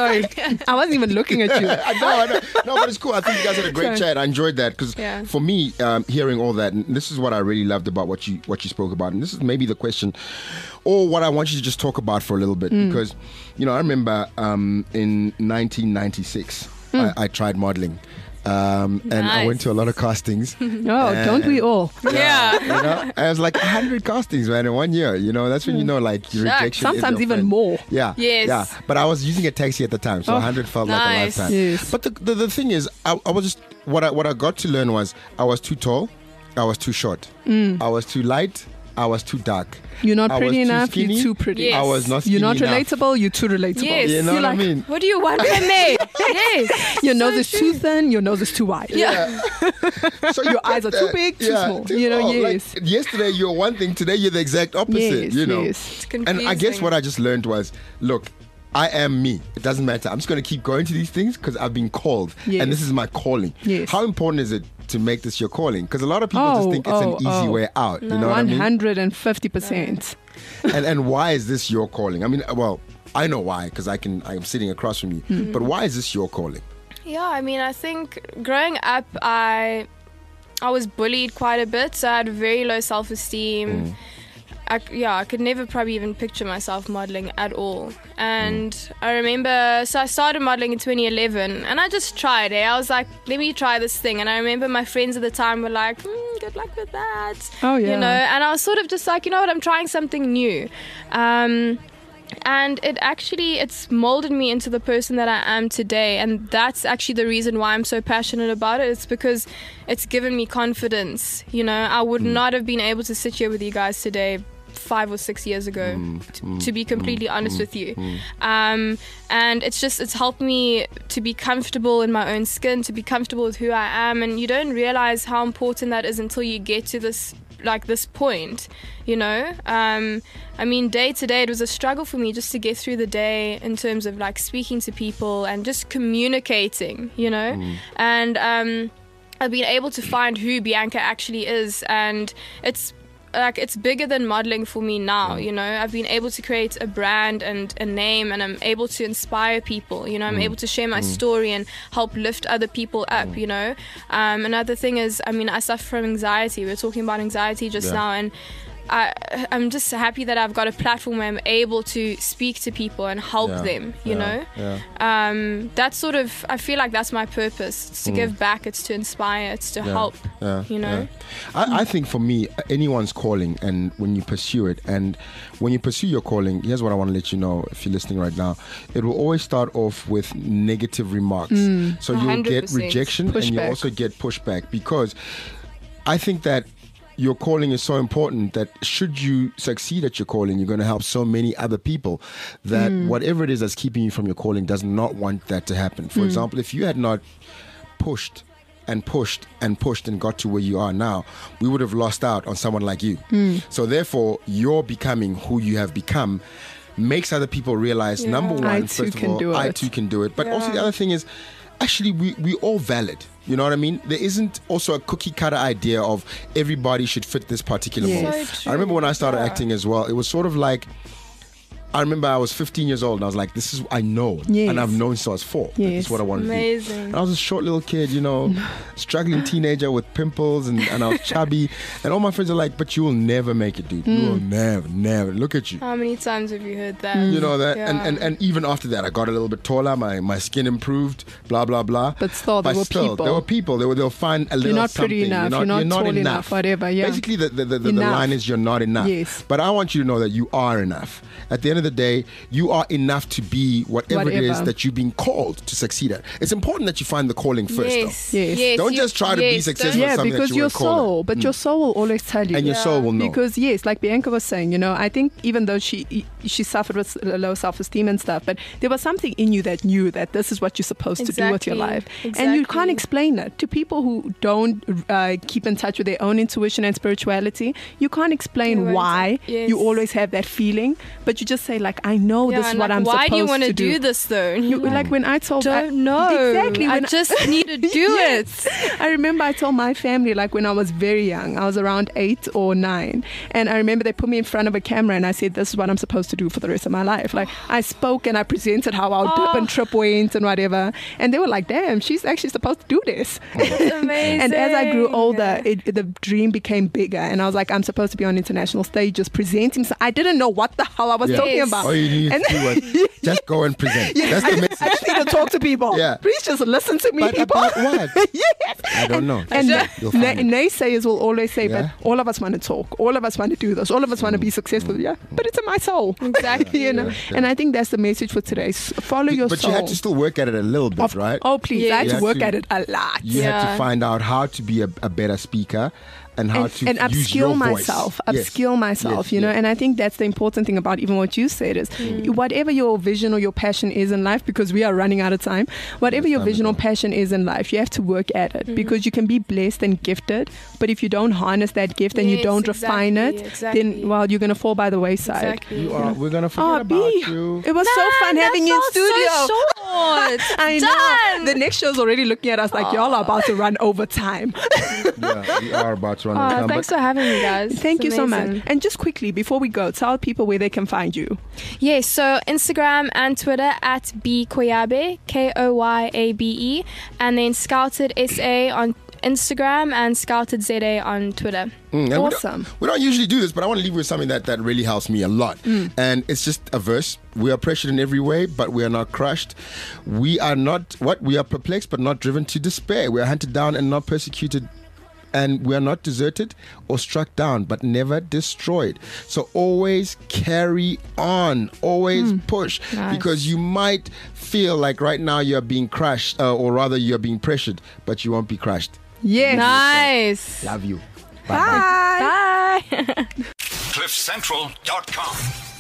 I wasn't even looking at you. I know. No, but it's cool. I think you guys had a great chat. I enjoyed that because for me, hearing all that, and this is what I really loved about what you spoke about, and this is maybe the question, or what I want you to just talk about for a little bit, because I remember in 1996 I tried modeling. And I went to a lot of castings. Don't we all? Yeah. I was like 100 castings, man, in 1 year. That's when like your rejection. Sometimes is even more. Yeah. Yes. Yeah. But I was using a taxi at the time, so 100 felt like a lifetime. Yes. But the thing is, I was just what I got to learn was I was too tall, I was too short, I was too light, I was too dark. You're not pretty enough, skinny, you're too pretty. Yes. I was not skinny You're not enough. relatable, you're too relatable. Yes. You know You're what I like, mean? What do you want from me? Yes. Your nose is too thin, your nose is too wide. Yeah. So Your eyes are too big, too small. too Yes. small. Like, yesterday you're one thing, today you're the exact opposite. Yes. It's And I guess confusing. what I just learned was, look, I am me. It doesn't matter. I'm just going to keep going to these things because I've been called. Yes. And this is my calling. Yes. How important is it to make this your calling? Because a lot of people just think it's an easy way out. You know what I mean? 150%. And why is this your calling? I mean, well, I know why because I'm sitting across from you. But why is this your calling? Yeah, I mean, I think growing up, I was bullied quite a bit, so I had very low self-esteem. I could never probably even picture myself modeling at all. And I remember, so I started modeling in 2011, and I just tried it. I was like, let me try this thing. And I remember my friends at the time were like, good luck with that. Oh, yeah. And I was sort of just like, you know what, I'm trying something new. And it's molded me into the person that I am today. And that's actually the reason why I'm so passionate about it. It's because it's given me confidence. I would not have been able to sit here with you guys today 5 or 6 years ago, to be completely honest with you. And it's helped me to be comfortable in my own skin, to be comfortable with who I am. And you don't realize how important that is until you get to this point, I mean, day to day it was a struggle for me just to get through the day in terms of like speaking to people and just communicating, and I've been able to find who Bianca actually is, and it's bigger than modeling for me now. I've been able to create a brand and a name, and I'm able to inspire people. I'm able to share my story and help lift other people up. Another thing is, I mean, I suffer from anxiety. We were talking about anxiety just now, and I'm just happy that I've got a platform where I'm able to speak to people and help them, that's sort of, I feel like that's my purpose. It's to give back, it's to inspire, it's to help, I think for me, anyone's calling, and when you pursue it, and when you pursue your calling, here's what I want to let you know if you're listening right now. It will always start off with negative remarks. So you'll get rejection and you also get pushback, because I think that your calling is so important that should you succeed at your calling, you're going to help so many other people that whatever it is that's keeping you from your calling does not want that to happen. For example, if you had not pushed and pushed and pushed and got to where you are now, we would have lost out on someone like you. So therefore, your becoming who you have become makes other people realize, number one, first of all, I too can do it. But also the other thing is, actually, we all valid. You know what I mean? There isn't also a cookie cutter idea of everybody should fit this particular mold. So I remember when I started acting as well, it was sort of like, I remember I was 15 years old and I was like, this is, I know. And I've known since I was 4. This is what I want to do. Amazing. And I was a short little kid, struggling teenager with pimples and I was chubby. And all my friends are like, but you will never make it, dude. You will never. Look at you. How many times have you heard that? You know that? And even after that, I got a little bit taller. My skin improved, blah, blah, blah. But still, there were people. They'll find a little You're not something. pretty enough. You're not tall enough. Whatever, Basically, the line is you're not enough. Yes. But I want you to know that you are enough. At the end of the day, you are enough to be whatever it is that you're being called to succeed at. It's important that you find the calling first, though. Yes. Don't just try to be successful at something because that you your were called soul, but your soul will always tell you. And your soul will know. Because like Bianca was saying, I think even though she suffered with low self-esteem and stuff, but there was something in you that knew that this is what you're supposed to do with your life. And you can't explain it. To people who don't keep in touch with their own intuition and spirituality, you can't explain why you always have that feeling, but you just say, like, I know this is what I'm supposed to do. Why do you want to do this, though? Like when I told... Don't know. Exactly. I just need to do it. I remember I told my family, like, when I was very young, I was around 8 or 9, and I remember they put me in front of a camera and I said, this is what I'm supposed to do for the rest of my life. Like, I spoke and I presented how our dip and trip went and whatever, and they were like, damn, she's actually supposed to do this. That's amazing. And as I grew older, the dream became bigger, and I was like, I'm supposed to be on international stages presenting. So I didn't know what the hell I was talking about. All you need to do was just go and present. That's the message. I just need to talk to people. Yeah. Please just listen to me, but people. About what? Yes. I don't know. And naysayers will always say, but all of us want to talk. All of us want to do this. All of us want to be successful. Yeah, but it's in my soul. Exactly. And I think that's the message for today. Follow your soul. But you had to still work at it a little bit, right? Oh, please. I had to work at it a lot. You had to find out how to be a better speaker. And how to and use your upskill voice. Upskill myself, and I think that's the important thing about even what you said is whatever your vision or your passion is in life, because we are running out of time, whatever your vision or passion is in life, you have to work at it, because you can be blessed and gifted, but if you don't harness that gift and you don't refine it, then, you're going to fall by the wayside. We're going to forget about you. It was so fun having you in studio. So short. I know. The next show's already looking at us like, y'all are about to run over time. Yeah, we are about to run over time. Thanks for having me, guys. Thank you so much. And just quickly, before we go, tell people where they can find you. Yes, so Instagram and Twitter at bkoyabe, Koyabe, and then Scouted SA on Instagram and Scouted ZA on Twitter. Awesome. We don't usually do this, but I want to leave with something that really helps me a lot. And it's just a verse. We are pressured in every way, but we are not crushed. We are we are perplexed, but not driven to despair. We are hunted down and not persecuted. And we are not deserted or struck down, but never destroyed. So always carry on, always push, because you might feel like right now you're being crushed, or rather you're being pressured, but you won't be crushed. Yes. Nice. Love you. Bye. Bye. CliffCentral.com